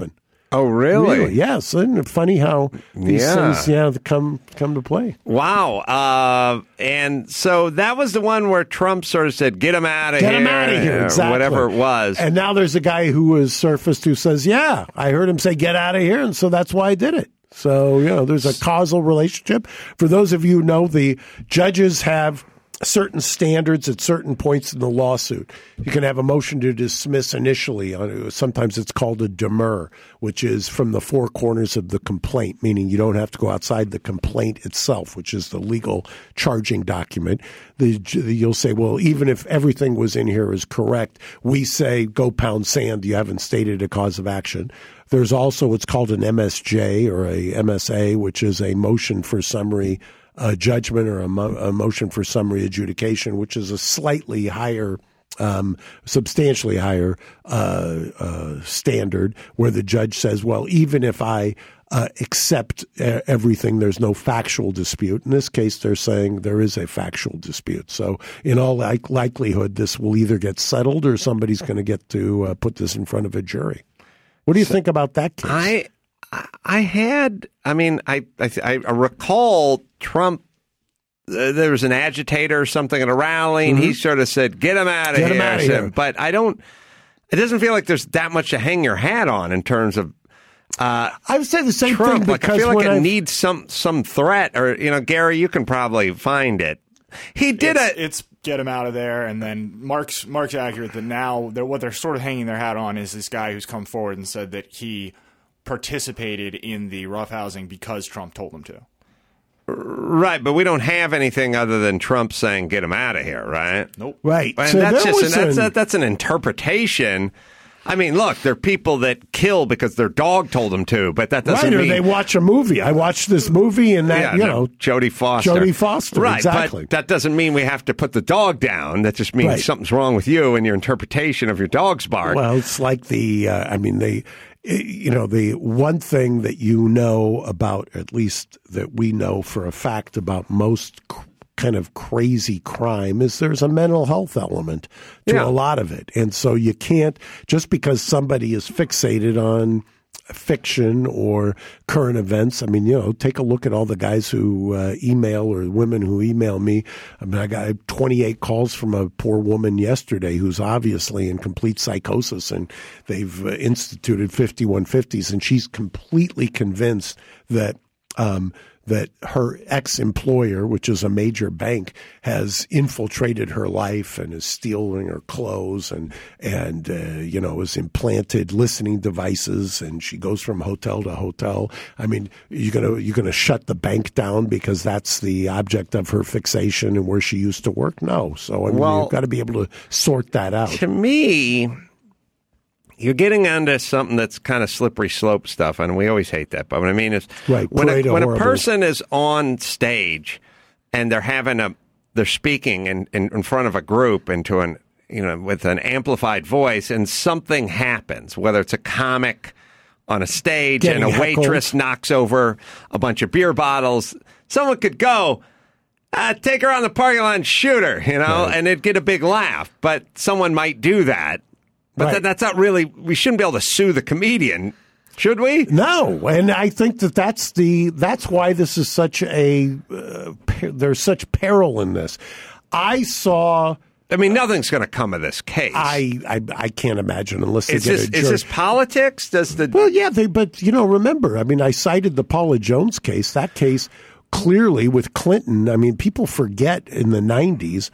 Oh, really? Yes. Isn't it funny how these things come to play? Wow. And so that was the one where Trump sort of said, get him out of here. Get him out of here, exactly. Whatever it was. And now there's a guy who has surfaced who says, yeah, I heard him say, get out of here, and so that's why I did it. So, there's a causal relationship. For those of you who know, the judges have certain standards at certain points in the lawsuit. You can have a motion to dismiss initially. Sometimes it's called a demur, which is from the four corners of the complaint, meaning you don't have to go outside the complaint itself, which is the legal charging document. You'll say, well, even if everything was in here is correct, we say go pound sand. You haven't stated a cause of action. There's also what's called an MSJ or a MSA, which is a motion for summary judgment or a motion for summary adjudication, which is a slightly higher, substantially higher standard, where the judge says, well, even if I accept everything, there's no factual dispute. In this case, they're saying there is a factual dispute. So in all likelihood, this will either get settled or somebody's going to get to put this in front of a jury. What do you think about that case? I recall Trump, there was an agitator or something at a rally, and he sort of said, get him out of here. But it doesn't feel like there's that much to hang your hat on in terms of I would say the same Trump. thing because I feel like it needs some threat, or, Gary, you can probably find it. He did It's get him out of there, and then Mark's accurate that now what they're sort of hanging their hat on is this guy who's come forward and said that he participated in the roughhousing because Trump told him to. Right, but we don't have anything other than Trump saying "get him out of here," right? Nope. Right, and so that's an interpretation. I mean, look, there are people that kill because their dog told them to, but that doesn't mean... Or they watch a movie. I watched this movie and that, Jodie Foster. Right, exactly. But that doesn't mean we have to put the dog down. That just means something's wrong with you and your interpretation of your dog's bark. Well, it's like the one thing that about, at least that we know for a fact about most kind of crazy crime, is there's a mental health element to a lot of it. And so you can't, just because somebody is fixated on fiction or current events. I mean, take a look at all the guys who email or women who email me. I mean, I got 28 calls from a poor woman yesterday who's obviously in complete psychosis, and they've instituted 5150s, and she's completely convinced that that her ex-employer, which is a major bank, has infiltrated her life and is stealing her clothes and has implanted listening devices, and she goes from hotel to hotel. I mean, you're gonna shut the bank down because that's the object of her fixation and where she used to work? No. So you've got to be able to sort that out. To me, you're getting onto something that's kind of slippery slope stuff, and we always hate that. But what I mean is, when a person is on stage and they're speaking in front of a group with an amplified voice, and something happens, whether it's a comic on a stage and a waitress knocks over a bunch of beer bottles, someone could go, take her on the parking lot and shoot her, and it'd get a big laugh. But someone might do that. But that's not really, we shouldn't be able to sue the comedian, should we? No, and I think that's why this is such there's such peril in this. Nothing's going to come of this case. I can't imagine unless they get a jury. Is this politics? Remember, I cited the Paula Jones case. That case, clearly with Clinton, people forget in the 90s,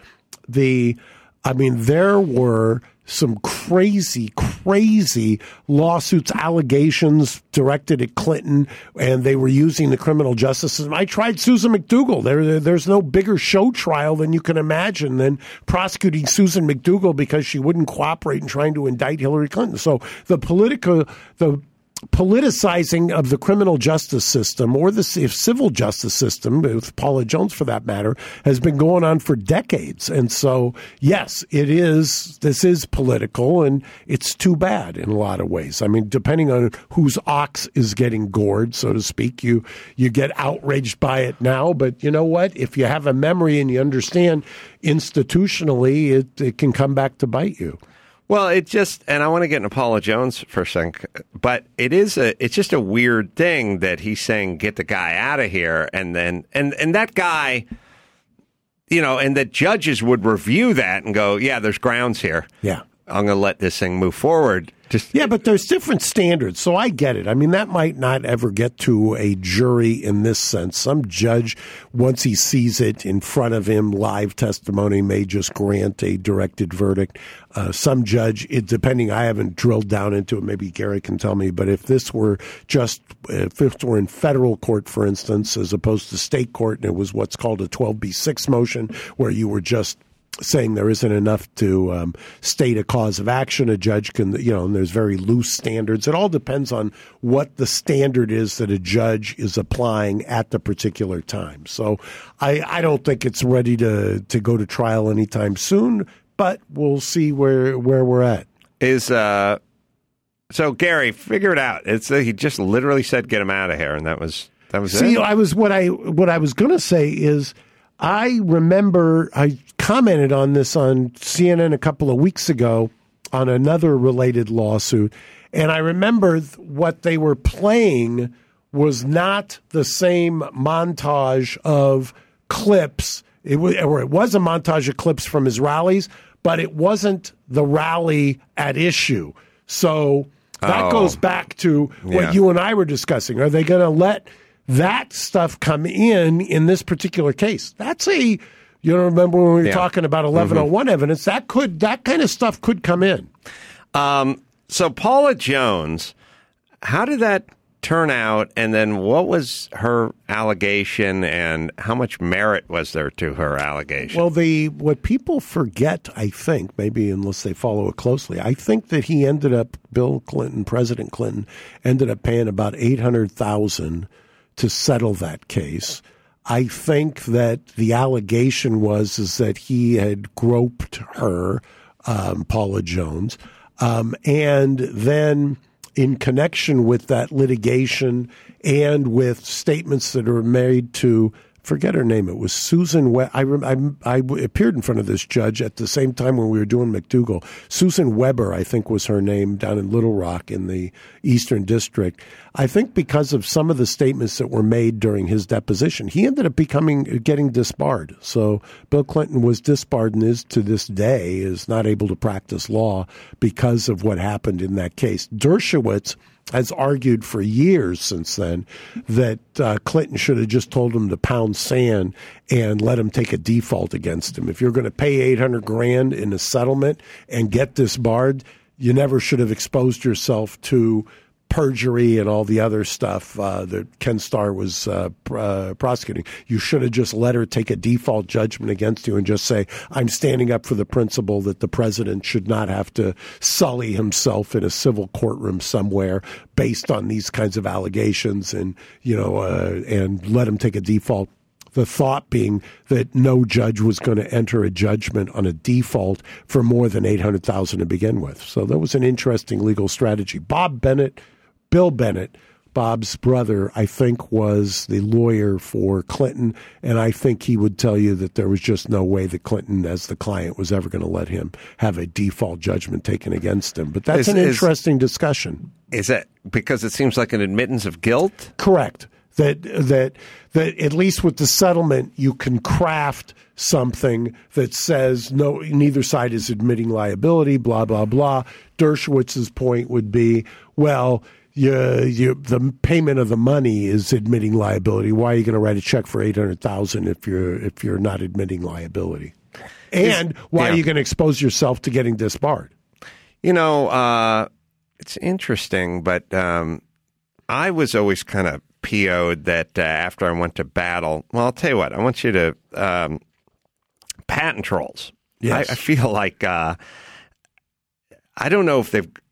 there were some crazy lawsuits, allegations directed at Clinton, and they were using the criminal justice system. I tried Susan McDougal. There's no bigger show trial than you can imagine than prosecuting Susan McDougal because she wouldn't cooperate in trying to indict Hillary Clinton. So the politicizing of the criminal justice system, or the civil justice system, with Paula Jones for that matter, has been going on for decades. And so, yes, this is political, and it's too bad in a lot of ways. Depending on whose ox is getting gored, so to speak, you get outraged by it now. But you know what? If you have a memory and you understand institutionally, it can come back to bite you. Well, and I want to get into Paula Jones for a second, but it's just a weird thing that he's saying, get the guy out of here. And then, and that guy, and that judges would review that and go, yeah, there's grounds here. Yeah. I'm going to let this thing move forward. Yeah, but there's different standards, so I get it. I mean, that might not ever get to a jury in this sense. Some judge, once he sees it in front of him, live testimony, may just grant a directed verdict. Some judge, depending, I haven't drilled down into it, maybe Gary can tell me, but if this were in federal court, for instance, as opposed to state court, and it was what's called a 12B6 motion, where you were just saying there isn't enough to state a cause of action, a judge can, and there's very loose standards. It all depends on what the standard is that a judge is applying at the particular time. So I don't think it's ready to go to trial anytime soon, but we'll see where we're at. So Gary, figure it out. He just literally said, get him out of here, and that was See, it. What I was going to say is, I remember I commented on this on CNN a couple of weeks ago on another related lawsuit, and I remember what they were playing was not the same montage of clips. It was a montage of clips from his rallies, but it wasn't the rally at issue. So that goes back to what you and I were discussing. Are they going to let that stuff come in this particular case? That's remember when we were talking about 1101 evidence, that kind of stuff could come in. So Paula Jones, how did that turn out? And then what was her allegation, and how much merit was there to her allegation? Well, what people forget, I think, maybe unless they follow it closely, I think that President Clinton ended up paying about $800,000 to settle that case. I think that the allegation is that he had groped her, Paula Jones, and then in connection with that litigation and with statements that are made to, forget her name, it was Susan Weber. I appeared in front of this judge at the same time when we were doing McDougal. Susan Weber, I think, was her name, down in Little Rock in the Eastern District. I think because of some of the statements that were made during his deposition, he ended up getting disbarred. So Bill Clinton was disbarred and to this day is not able to practice law because of what happened in that case. Dershowitz has argued for years since then that Clinton should have just told him to pound sand and let him take a default against him. If you're going to pay $800,000 in a settlement and get disbarred, you never should have exposed yourself to perjury and all the other stuff that Ken Starr was prosecuting. You should have just let her take a default judgment against you and just say, I'm standing up for the principle that the president should not have to sully himself in a civil courtroom somewhere based on these kinds of allegations, and let him take a default. The thought being that no judge was going to enter a judgment on a default for more than $800,000 to begin with. So that was an interesting legal strategy. Bill Bennett, Bob's brother, I think, was the lawyer for Clinton, and I think he would tell you that there was just no way that Clinton, as the client, was ever going to let him have a default judgment taken against him. But that's an interesting discussion. Is that because it seems like an admittance of guilt? Correct. That at least with the settlement, you can craft something that says no, neither side is admitting liability, blah, blah, blah. Dershowitz's point would be, well, the payment of the money is admitting liability. Why are you going to write a check for $800,000 if you're not admitting liability? And why are you going to expose yourself to getting disbarred? It's interesting, but I was always kind of PO'd that after I went to battle. Well, I'll tell you what. I want you to patent trolls. Yes. I feel like I don't know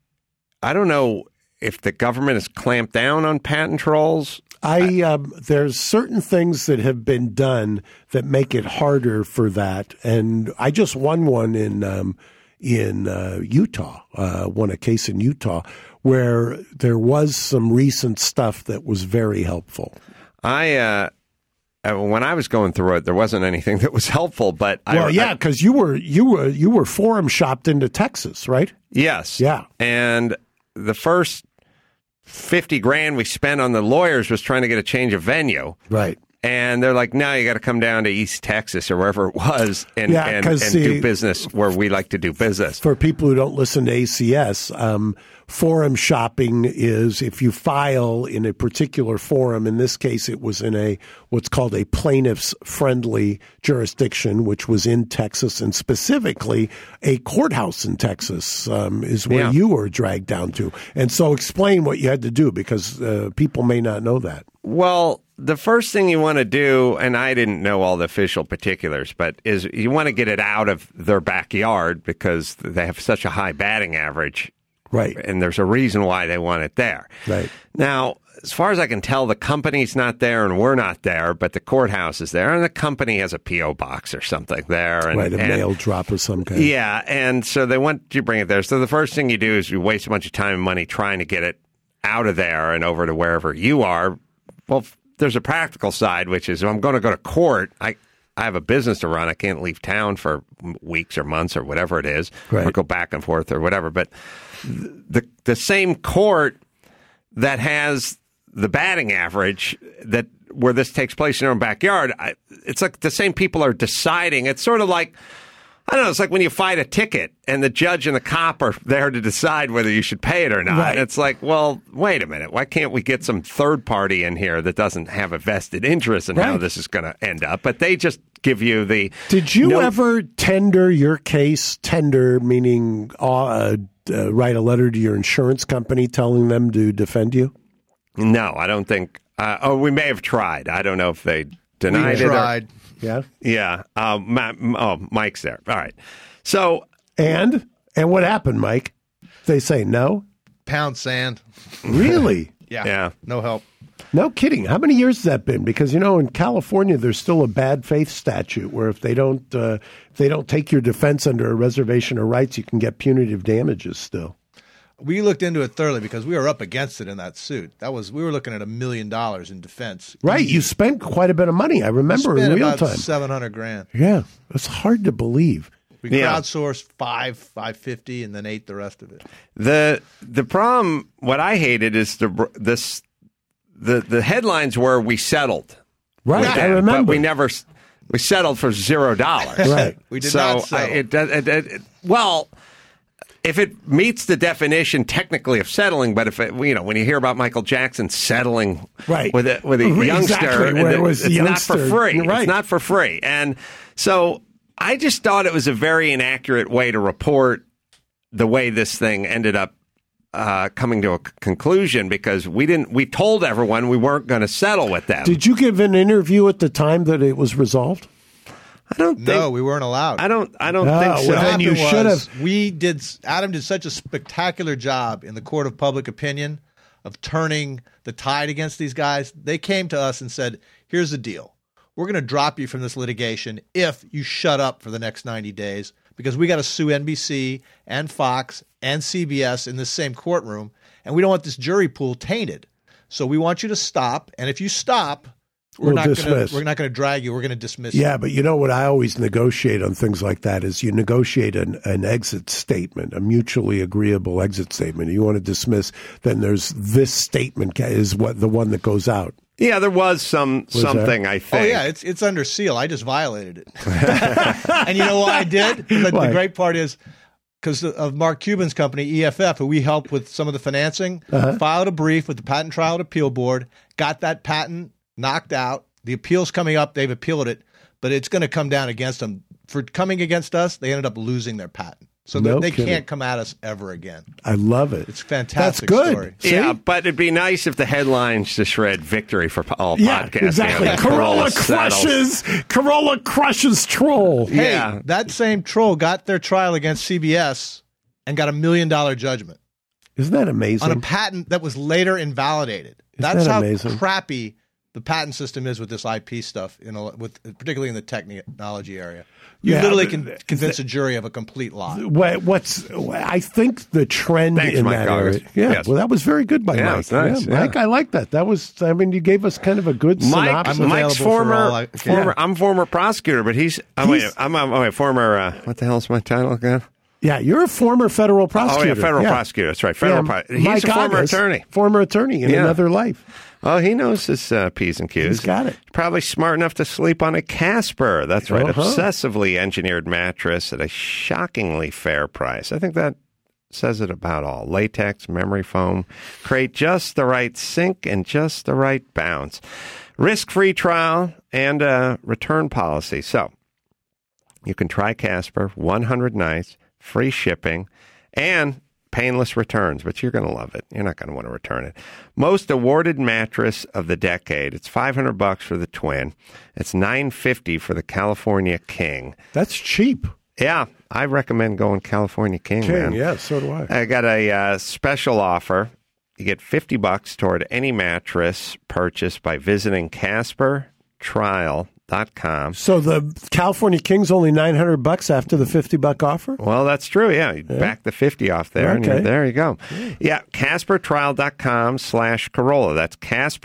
if the government has clamped down on patent trolls. There's certain things that have been done that make it harder for that, and I just won one in Utah. Won a case in Utah where there was some recent stuff that was very helpful. when I was going through it, there wasn't anything that was helpful. But because you were forum shopped into Texas, right? Yes. Yeah. And the first $50,000 we spent on the lawyers was trying to get a change of venue. Right. And they're like, no, you got to come down to East Texas or wherever it was and do business where we like to do business. For people who don't listen to ACS, forum shopping is if you file in a particular forum. In this case, it was in what's called a plaintiffs-friendly jurisdiction, which was in Texas, and specifically a courthouse in Texas is where you were dragged down to. And so explain what you had to do, because people may not know that. Well, the first thing you want to do, and I didn't know all the official particulars, but is you want to get it out of their backyard because they have such a high batting average. Right. And there's a reason why they want it there. Right. Now, as far as I can tell, the company's not there and we're not there, but the courthouse is there, and the company has a P.O. box or something there. And, right, a mail drop or some kind. Yeah, and so they want you to bring it there. So the first thing you do is you waste a bunch of time and money trying to get it out of there and over to wherever you are. Well, there's a practical side, which is if I'm going to go to court, I have a business to run. I can't leave town for weeks or months or whatever it is, or go back and forth or whatever. But the same court that has the batting average where this takes place in their own backyard, it's like the same people are deciding. It's sort of like, I don't know, it's like when you fight a ticket and the judge and the cop are there to decide whether you should pay it or not. Right. And it's like, well, wait a minute. Why can't we get some third party in here that doesn't have a vested interest in how this is going to end up? But they just give you the... Did you ever tender your case? Tender meaning write a letter to your insurance company telling them to defend you? No, I don't think... we may have tried. I don't know if they denied it. We tried. Yeah? Yeah. Mike's there. All right. So... And what happened, Mike? They say no? Pound sand. Really? Yeah. No help. No kidding. How many years has that been? Because, in California, there's still a bad faith statute where if they don't take your defense under a reservation of rights, you can get punitive damages still. We looked into it thoroughly because we were up against it in that suit. We were looking at $1 million in defense. Right. You spent quite a bit of money. I remember in real time. $700,000. Yeah. It's hard to believe. We crowdsourced $550, and then ate the rest of it. The problem, what I hated is the headlines were we settled. Right. I remember. But we settled for $0. Right. We did not settle. Well, if it meets the definition technically of settling, but if it, when you hear about Michael Jackson settling with a youngster, it's not for free. Right. It's not for free. And so I just thought it was a very inaccurate way to report the way this thing ended up coming to a conclusion, because we told everyone we weren't going to settle with them. Did you give an interview at the time that it was resolved? I don't think. No, we weren't allowed. I don't think so. Well, then you should have. Adam did such a spectacular job in the court of public opinion of turning the tide against these guys. They came to us and said, here's the deal. We're going to drop you from this litigation if you shut up for the next 90 days, because we got to sue NBC and Fox and CBS in this same courtroom, and we don't want this jury pool tainted. So we want you to stop, and if you stop, we're not going to drag you. We're going to dismiss you. Yeah, but you know what I always negotiate on things like that is you negotiate an exit statement, a mutually agreeable exit statement. You want to dismiss, then there's this statement is the one that goes out. Yeah, there was something, I think. Oh, yeah, it's under seal. I just violated it. And you know why I did? The great part is because of Mark Cuban's company, EFF, who we helped with some of the financing, filed a brief with the Patent Trial and Appeal Board, got that patent knocked out. The appeal's coming up. They've appealed it, but it's going to come down against them. For coming against us, they ended up losing their patent. So they can't come at us ever again. I love it. It's a fantastic That's good. story. See? Yeah, but it'd be nice if the headlines just read victory for all podcasts. Exactly. Corolla crushes troll. Hey, that same troll got their trial against CBS and got $1 million judgment. Isn't that amazing? On a patent that was later invalidated. That's how amazing? Crappy the patent system is with this IP stuff, particularly in the technology area. You literally can convince a jury of a complete lie. I think the trend in Mike that Goggins. area. Yeah, yes. well, that was very good by Mike. It's nice. Yeah, Mike, I like that. That was. I mean, you gave us kind of a good synopsis. Mike's former. I'm former prosecutor, but I'm former. What the hell is my title again? Yeah, you're a former federal prosecutor. Oh, yeah, federal prosecutor. That's right. He's a former attorney. Former attorney in another life. Oh, he knows his P's and Q's. He's got it. Probably smart enough to sleep on a Casper. That's right. Obsessively engineered mattress at a shockingly fair price. I think that says it about all. Latex, memory foam, create just the right sink and just the right bounce. Risk-free trial and a return policy. So you can try Casper, 100 nights, free shipping, and painless returns, but you're going to love it. You're not going to want to return it. Most awarded mattress of the decade. It's $500 for the twin. It's $950 for the California King. That's cheap. Yeah, I recommend going California King, man. Yeah, so do I. I got a special offer. You get $50 toward any mattress purchase by visiting CasperTrial.com. So the California King's only $900 after the $50 offer? Well, that's true. Yeah, you back the 50 off there, and there you go. Yeah, CasperTrial.com/Carolla. That's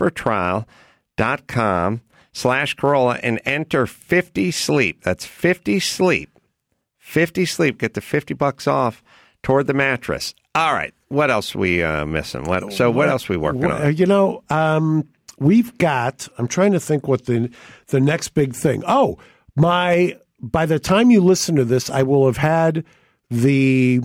CasperTrial.com/Carolla, and enter 50 sleep. That's 50 sleep. 50 sleep. Get the $50 off toward the mattress. All right. What else we missing? What else we working on? We've got, I'm trying to think what the next big thing. By the time you listen to this, I will have had the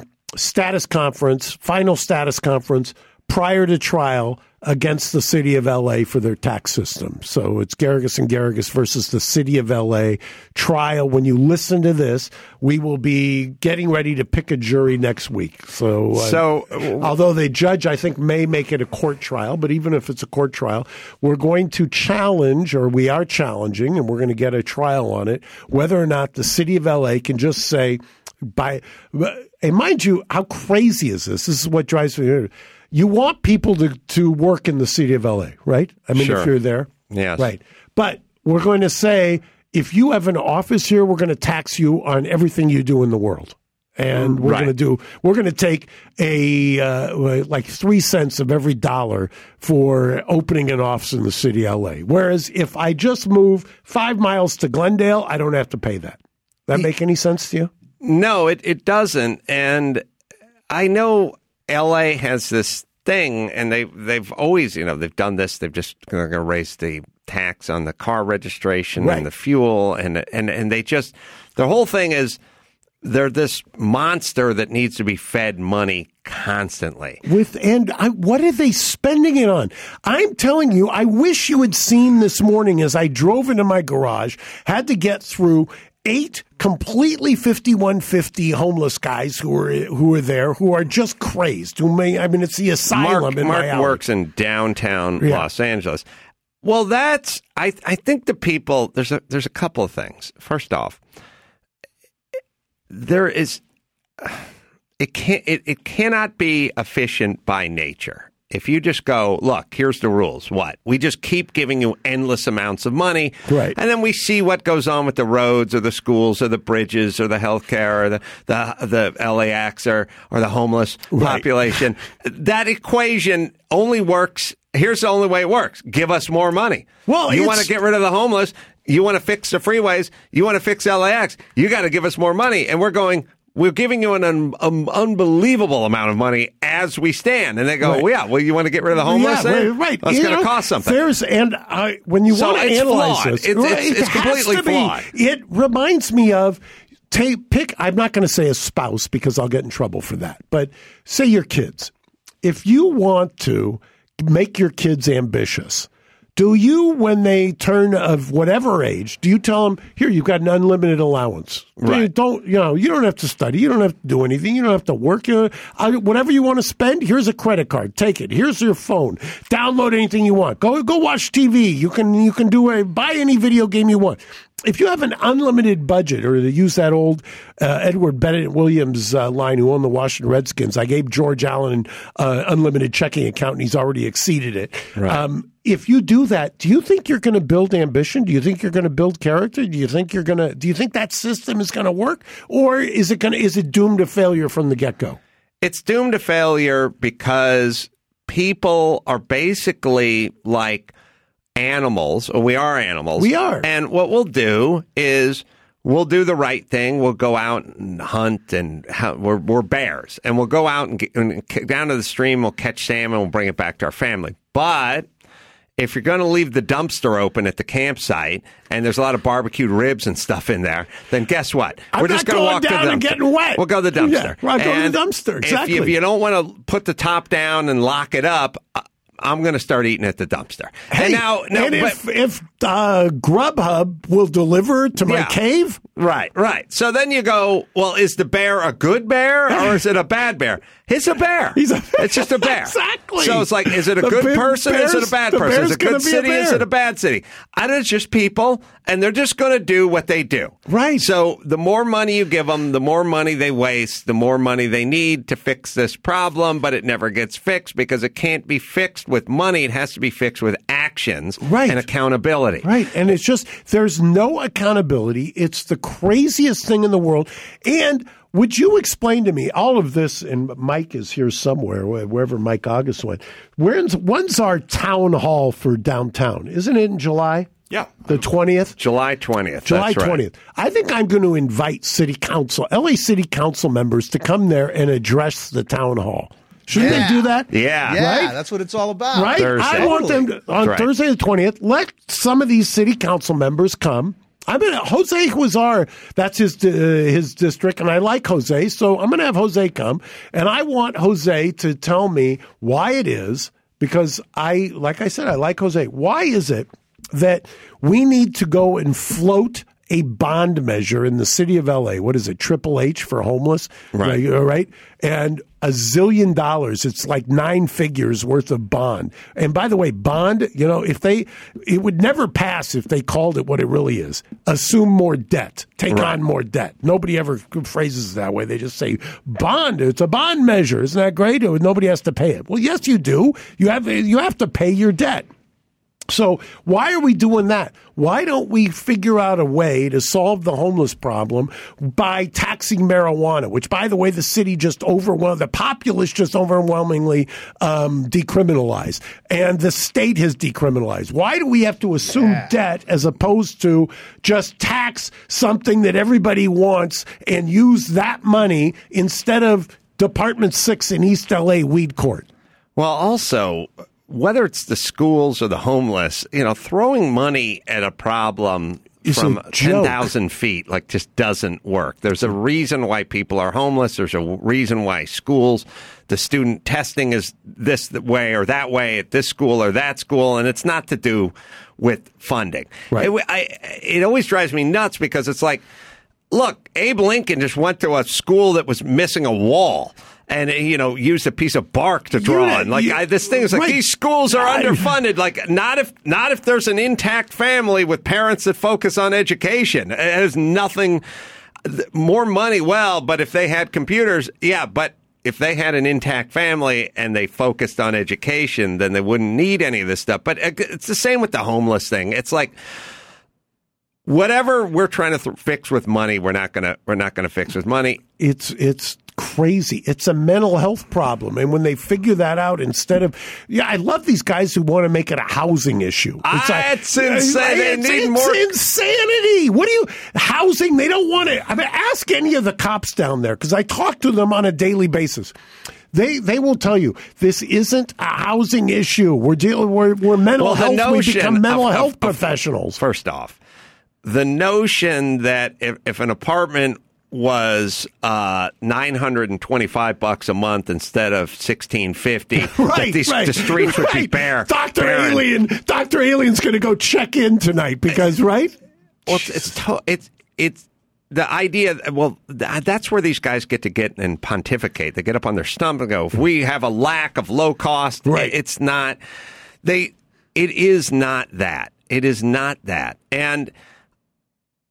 final status conference prior to trial against the city of L.A. for their tax system. So it's Garrigus and Garrigus versus the city of L.A. trial. When you listen to this, we will be getting ready to pick a jury next week. So although the judge, I think, may make it a court trial, but even if it's a court trial, we're going to challenge, or we are challenging, and we're going to get a trial on it, whether or not the city of L.A. can just say, and mind you, how crazy is this? This is what drives me. You want people to work in the city of L.A., right? I mean, if you're there. Yes. Right. But we're going to say, if you have an office here, we're going to tax you on everything you do in the world. And we're going to take like 3 cents of every dollar for opening an office in the city of L.A. Whereas if I just move 5 miles to Glendale, I don't have to pay that. That make any sense to you? No, it doesn't. And I know L.A. has this thing, and they've always, they've done this. They've just going to raise the tax on the car registration and the fuel, and they just, their whole thing is they're this monster that needs to be fed money constantly. What are they spending it on? I'm telling you, I wish you had seen this morning as I drove into my garage, had to get through 8 completely 5150 homeless guys who are there, who are just crazed. It's the asylum in my alley. Mark works in downtown Los Angeles. Well, I think the people, there's a couple of things. First off, it cannot be efficient by nature. If you just go, look, here's the rules. What? We just keep giving you endless amounts of money. Right. And then we see what goes on with the roads or the schools or the bridges or the healthcare or the LAX or the homeless population. That equation only works. Here's the only way it works. Give us more money. Well, you want to get rid of the homeless. You want to fix the freeways. You want to fix LAX. You got to give us more money. And we're giving you an unbelievable amount of money as we stand. And they go, you want to get rid of the homeless? Right. Well, it's going to cost something. When you want to analyze this, it's completely flawed. It reminds me of, I'm not going to say a spouse because I'll get in trouble for that, but say your kids. If you want to make your kids ambitious, do you, when they turn of whatever age, do you tell them, here, you've got an unlimited allowance? Right. You don't have to study. You don't have to do anything. You don't have to work. Whatever you want to spend, here's a credit card. Take it. Here's your phone. Download anything you want. Go watch TV. You can buy any video game you want. if you have an unlimited budget, or to use that old Edward Bennett Williams line, who owned the Washington Redskins, I gave George Allen an unlimited checking account, and he's already exceeded it. Right. If you do that, do you think you're going to build ambition? Do you think you're going to build character? Do you think that system is going to work, or is it doomed to failure from the get-go? It's doomed to failure because people are basically like animals, or we are animals. We are. And what we'll do is we'll do the right thing. We'll go out and hunt, and we're bears. And we'll go out and get down to the stream, we'll catch salmon, we'll bring it back to our family. But if you're going to leave the dumpster open at the campsite and there's a lot of barbecued ribs and stuff in there, then guess what? We're just going to walk down and getting wet. We'll go to the dumpster. Yeah, go to the dumpster. Exactly. If you don't want to put the top down and lock it up, I'm going to start eating at the dumpster. Hey, if Grubhub will deliver to my cave? Right. So then you go, well, is the bear a good bear or is it a bad bear? It's a bear. It's just a bear. Exactly. So it's like, is it a good person? Is it a bad person? Is it a good city? Is it a bad city? It's just people, and they're just going to do what they do. Right. So the more money you give them, the more money they waste, the more money they need to fix this problem, but it never gets fixed because it can't be fixed with money. It has to be fixed with actions and accountability. Right. And it's just, there's no accountability. It's the craziest thing in the world. And would you explain to me all of this? And Mike is here somewhere, wherever Mike August went. When's our town hall for downtown? Isn't it in July? Yeah. The 20th? July 20th. July That's 20th. Right. I think I'm going to invite LA City Council members to come there and address the town hall. Shouldn't they do that? Yeah. Right? That's what it's all about. Right? Thursday. I want them to, on Thursday the 20th, let some of these city council members come. Jose Huizar, that's his district, and I like Jose, so I'm going to have Jose come, and I want Jose to tell me why it is, because like I said, I like Jose. Why is it that we need to go and float a bond measure in the city of LA? What is it? Triple H for homeless? Right. And $1 zillion. It's like 9 figures worth of bond. And by the way, bond, it would never pass if they called it what it really is. Assume more debt. Take on more debt. Nobody ever phrases it that way. They just say bond. It's a bond measure. Isn't that great? Nobody has to pay it. Well, yes, you do. You have to pay your debt. So why are we doing that? Why don't we figure out a way to solve the homeless problem by taxing marijuana, which, by the way, the populace just overwhelmingly decriminalized, and the state has decriminalized. Why do we have to assume debt as opposed to just tax something that everybody wants and use that money instead of Department 6 in East LA weed court? Well, also, whether it's the schools or the homeless, throwing money at a problem from 10,000 feet just doesn't work. There's a reason why people are homeless. There's a reason why schools, the student testing is this way or that way at this school or that school, and it's not to do with funding. Right. It always drives me nuts because it's like, look, Abe Lincoln just went to a school that was missing a wall. And, used a piece of bark to draw on. This thing is like, these schools are underfunded. Not if there's an intact family with parents that focus on education. It has nothing, more money, but if they had computers, but if they had an intact family and they focused on education, then they wouldn't need any of this stuff. But it's the same with the homeless thing. It's like, whatever we're trying to fix with money, we're not gonna fix with money. It's crazy. It's a mental health problem. And when they figure that out, instead of, I love these guys who want to make it a housing issue. It's insane. It's insanity. Housing, they don't want it. Ask any of the cops down there, because I talk to them on a daily basis. They will tell you this isn't a housing issue. We're mental health. We become mental health professionals. First off, the notion that if an apartment was $925 a month instead of $1,650, the streets would be bare. Dr. Alien's going to go check in tonight because Well, it's the idea. Well, that's where these guys get and pontificate. They get up on their stump and go, "If we have a lack of low cost, it's not." It is not that. It is not that, and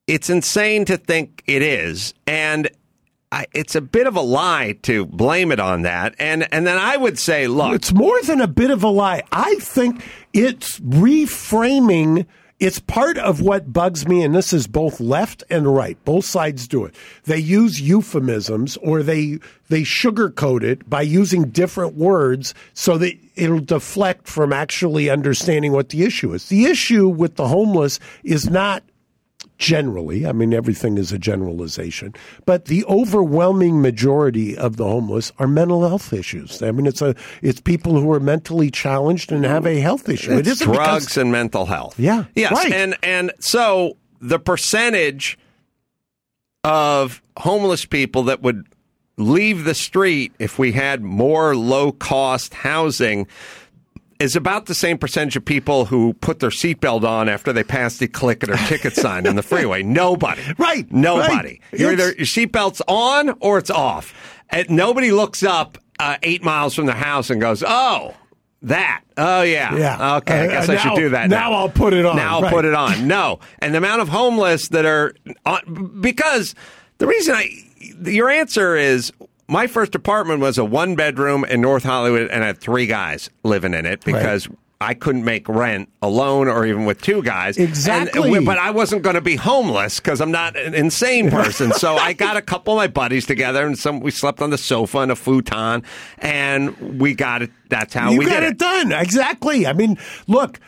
it's insane to think it is. And it's a bit of a lie to blame it on that. And then I would say, look. It's more than a bit of a lie. I think it's reframing. It's part of what bugs me, and this is both left and right. Both sides do it. They use euphemisms, or they sugarcoat it by using different words so that it'll deflect from actually understanding what the issue is. The issue with the homeless is not generally, I mean, everything is a generalization, but the overwhelming majority of the homeless are mental health issues. I mean, it's people who are mentally challenged and have a health issue. It isn't drugs and mental health. Yeah. Yes. Right. And so the percentage of homeless people that would leave the street if we had more low-cost housing is about the same percentage of people who put their seatbelt on after they pass the click it or ticket sign on the freeway. Nobody. Right. Nobody. Right. Either your seatbelt's on or it's off. And nobody looks up 8 miles from their house and goes, oh, that. Oh, yeah. Yeah. Okay, I guess I should do that now. Now I'll put it on. Now I'll put it on. No. And the amount of homeless that are on, because the reason your answer is, my first apartment was a 1-bedroom in North Hollywood, and I had 3 guys living in it because I couldn't make rent alone or even with 2 guys. Exactly. But I wasn't going to be homeless because I'm not an insane person. So I got a couple of my buddies together, and we slept on the sofa and a futon, and we got it. That's how we did it. You got it done. Exactly. I mean, look,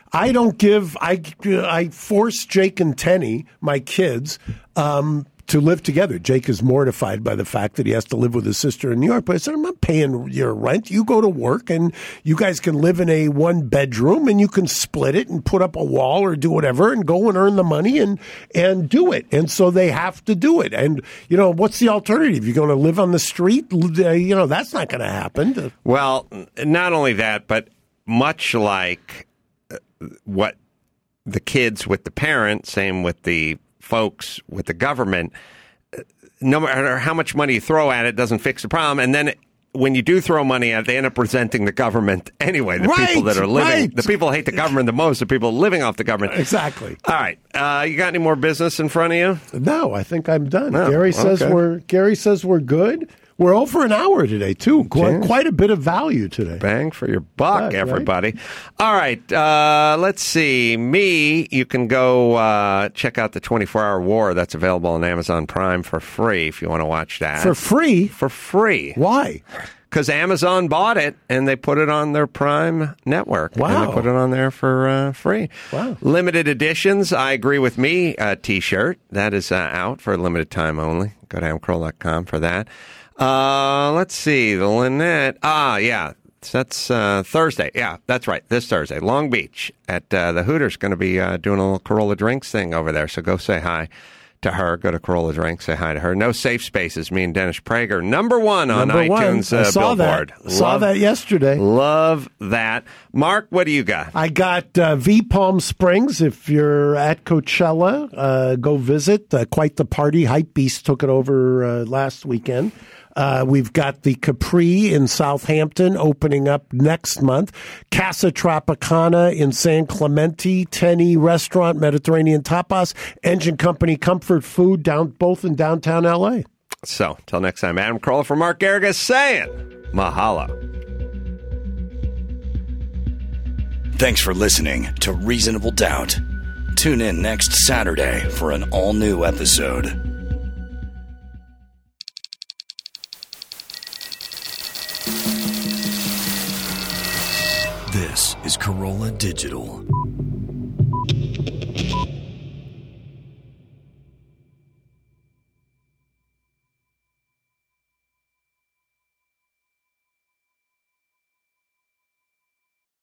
I force Jake and Tenny, my kids, to live together. Jake is mortified by the fact that he has to live with his sister in New York. But I said, I'm not paying your rent. You go to work, and you guys can live in a 1-bedroom, and you can split it and put up a wall or do whatever and go and earn the money and do it. And so they have to do it. And, what's the alternative? You're going to live on the street? That's not going to happen. Well, not only that, but much like what the kids with the parent, same with the folks with the government, no matter how much money you throw at it, doesn't fix the problem. And then when you do throw money at it, they end up resenting the government anyway. The people that are living, the people who hate the government the most, the people living off the government. Exactly. All right. You got any more business in front of you? No, I think I'm done. No, Gary says we're good. We're over an hour today, too. Quite a bit of value today. Bang for your buck, everybody. Right? All right. Let's see. You can go check out the 24-Hour War. That's available on Amazon Prime for free if you want to watch that. For free? For free. Why? Because Amazon bought it, and they put it on their Prime network. Wow. And they put it on there for free. Wow. Limited editions, I Agree With Me T-shirt. That is out for a limited time only. Go to AdamCarolla.com for that. Let's see, the Lynette. Yeah, that's Thursday. Yeah, that's right, this Thursday. Long Beach at the Hooters, going to be doing a little Carolla Drinks thing over there, so go say hi to her. Go to Carolla Drinks, say hi to her. No Safe Spaces, me and Dennis Prager, number one on iTunes Billboard. Saw that yesterday. Love that. Mark, what do you got? I got V Palm Springs. If you're at Coachella, go visit. Quite the party. Hypebeast took it over last weekend. We've got the Capri in Southampton opening up next month. Casa Tropicana in San Clemente. Tenny Restaurant, Mediterranean Tapas. Engine Company Comfort Food, both in downtown L.A. So, till next time, Adam Carolla for Mark Garrigus saying mahalo. Thanks for listening to Reasonable Doubt. Tune in next Saturday for an all-new episode. This is Carolla Digital.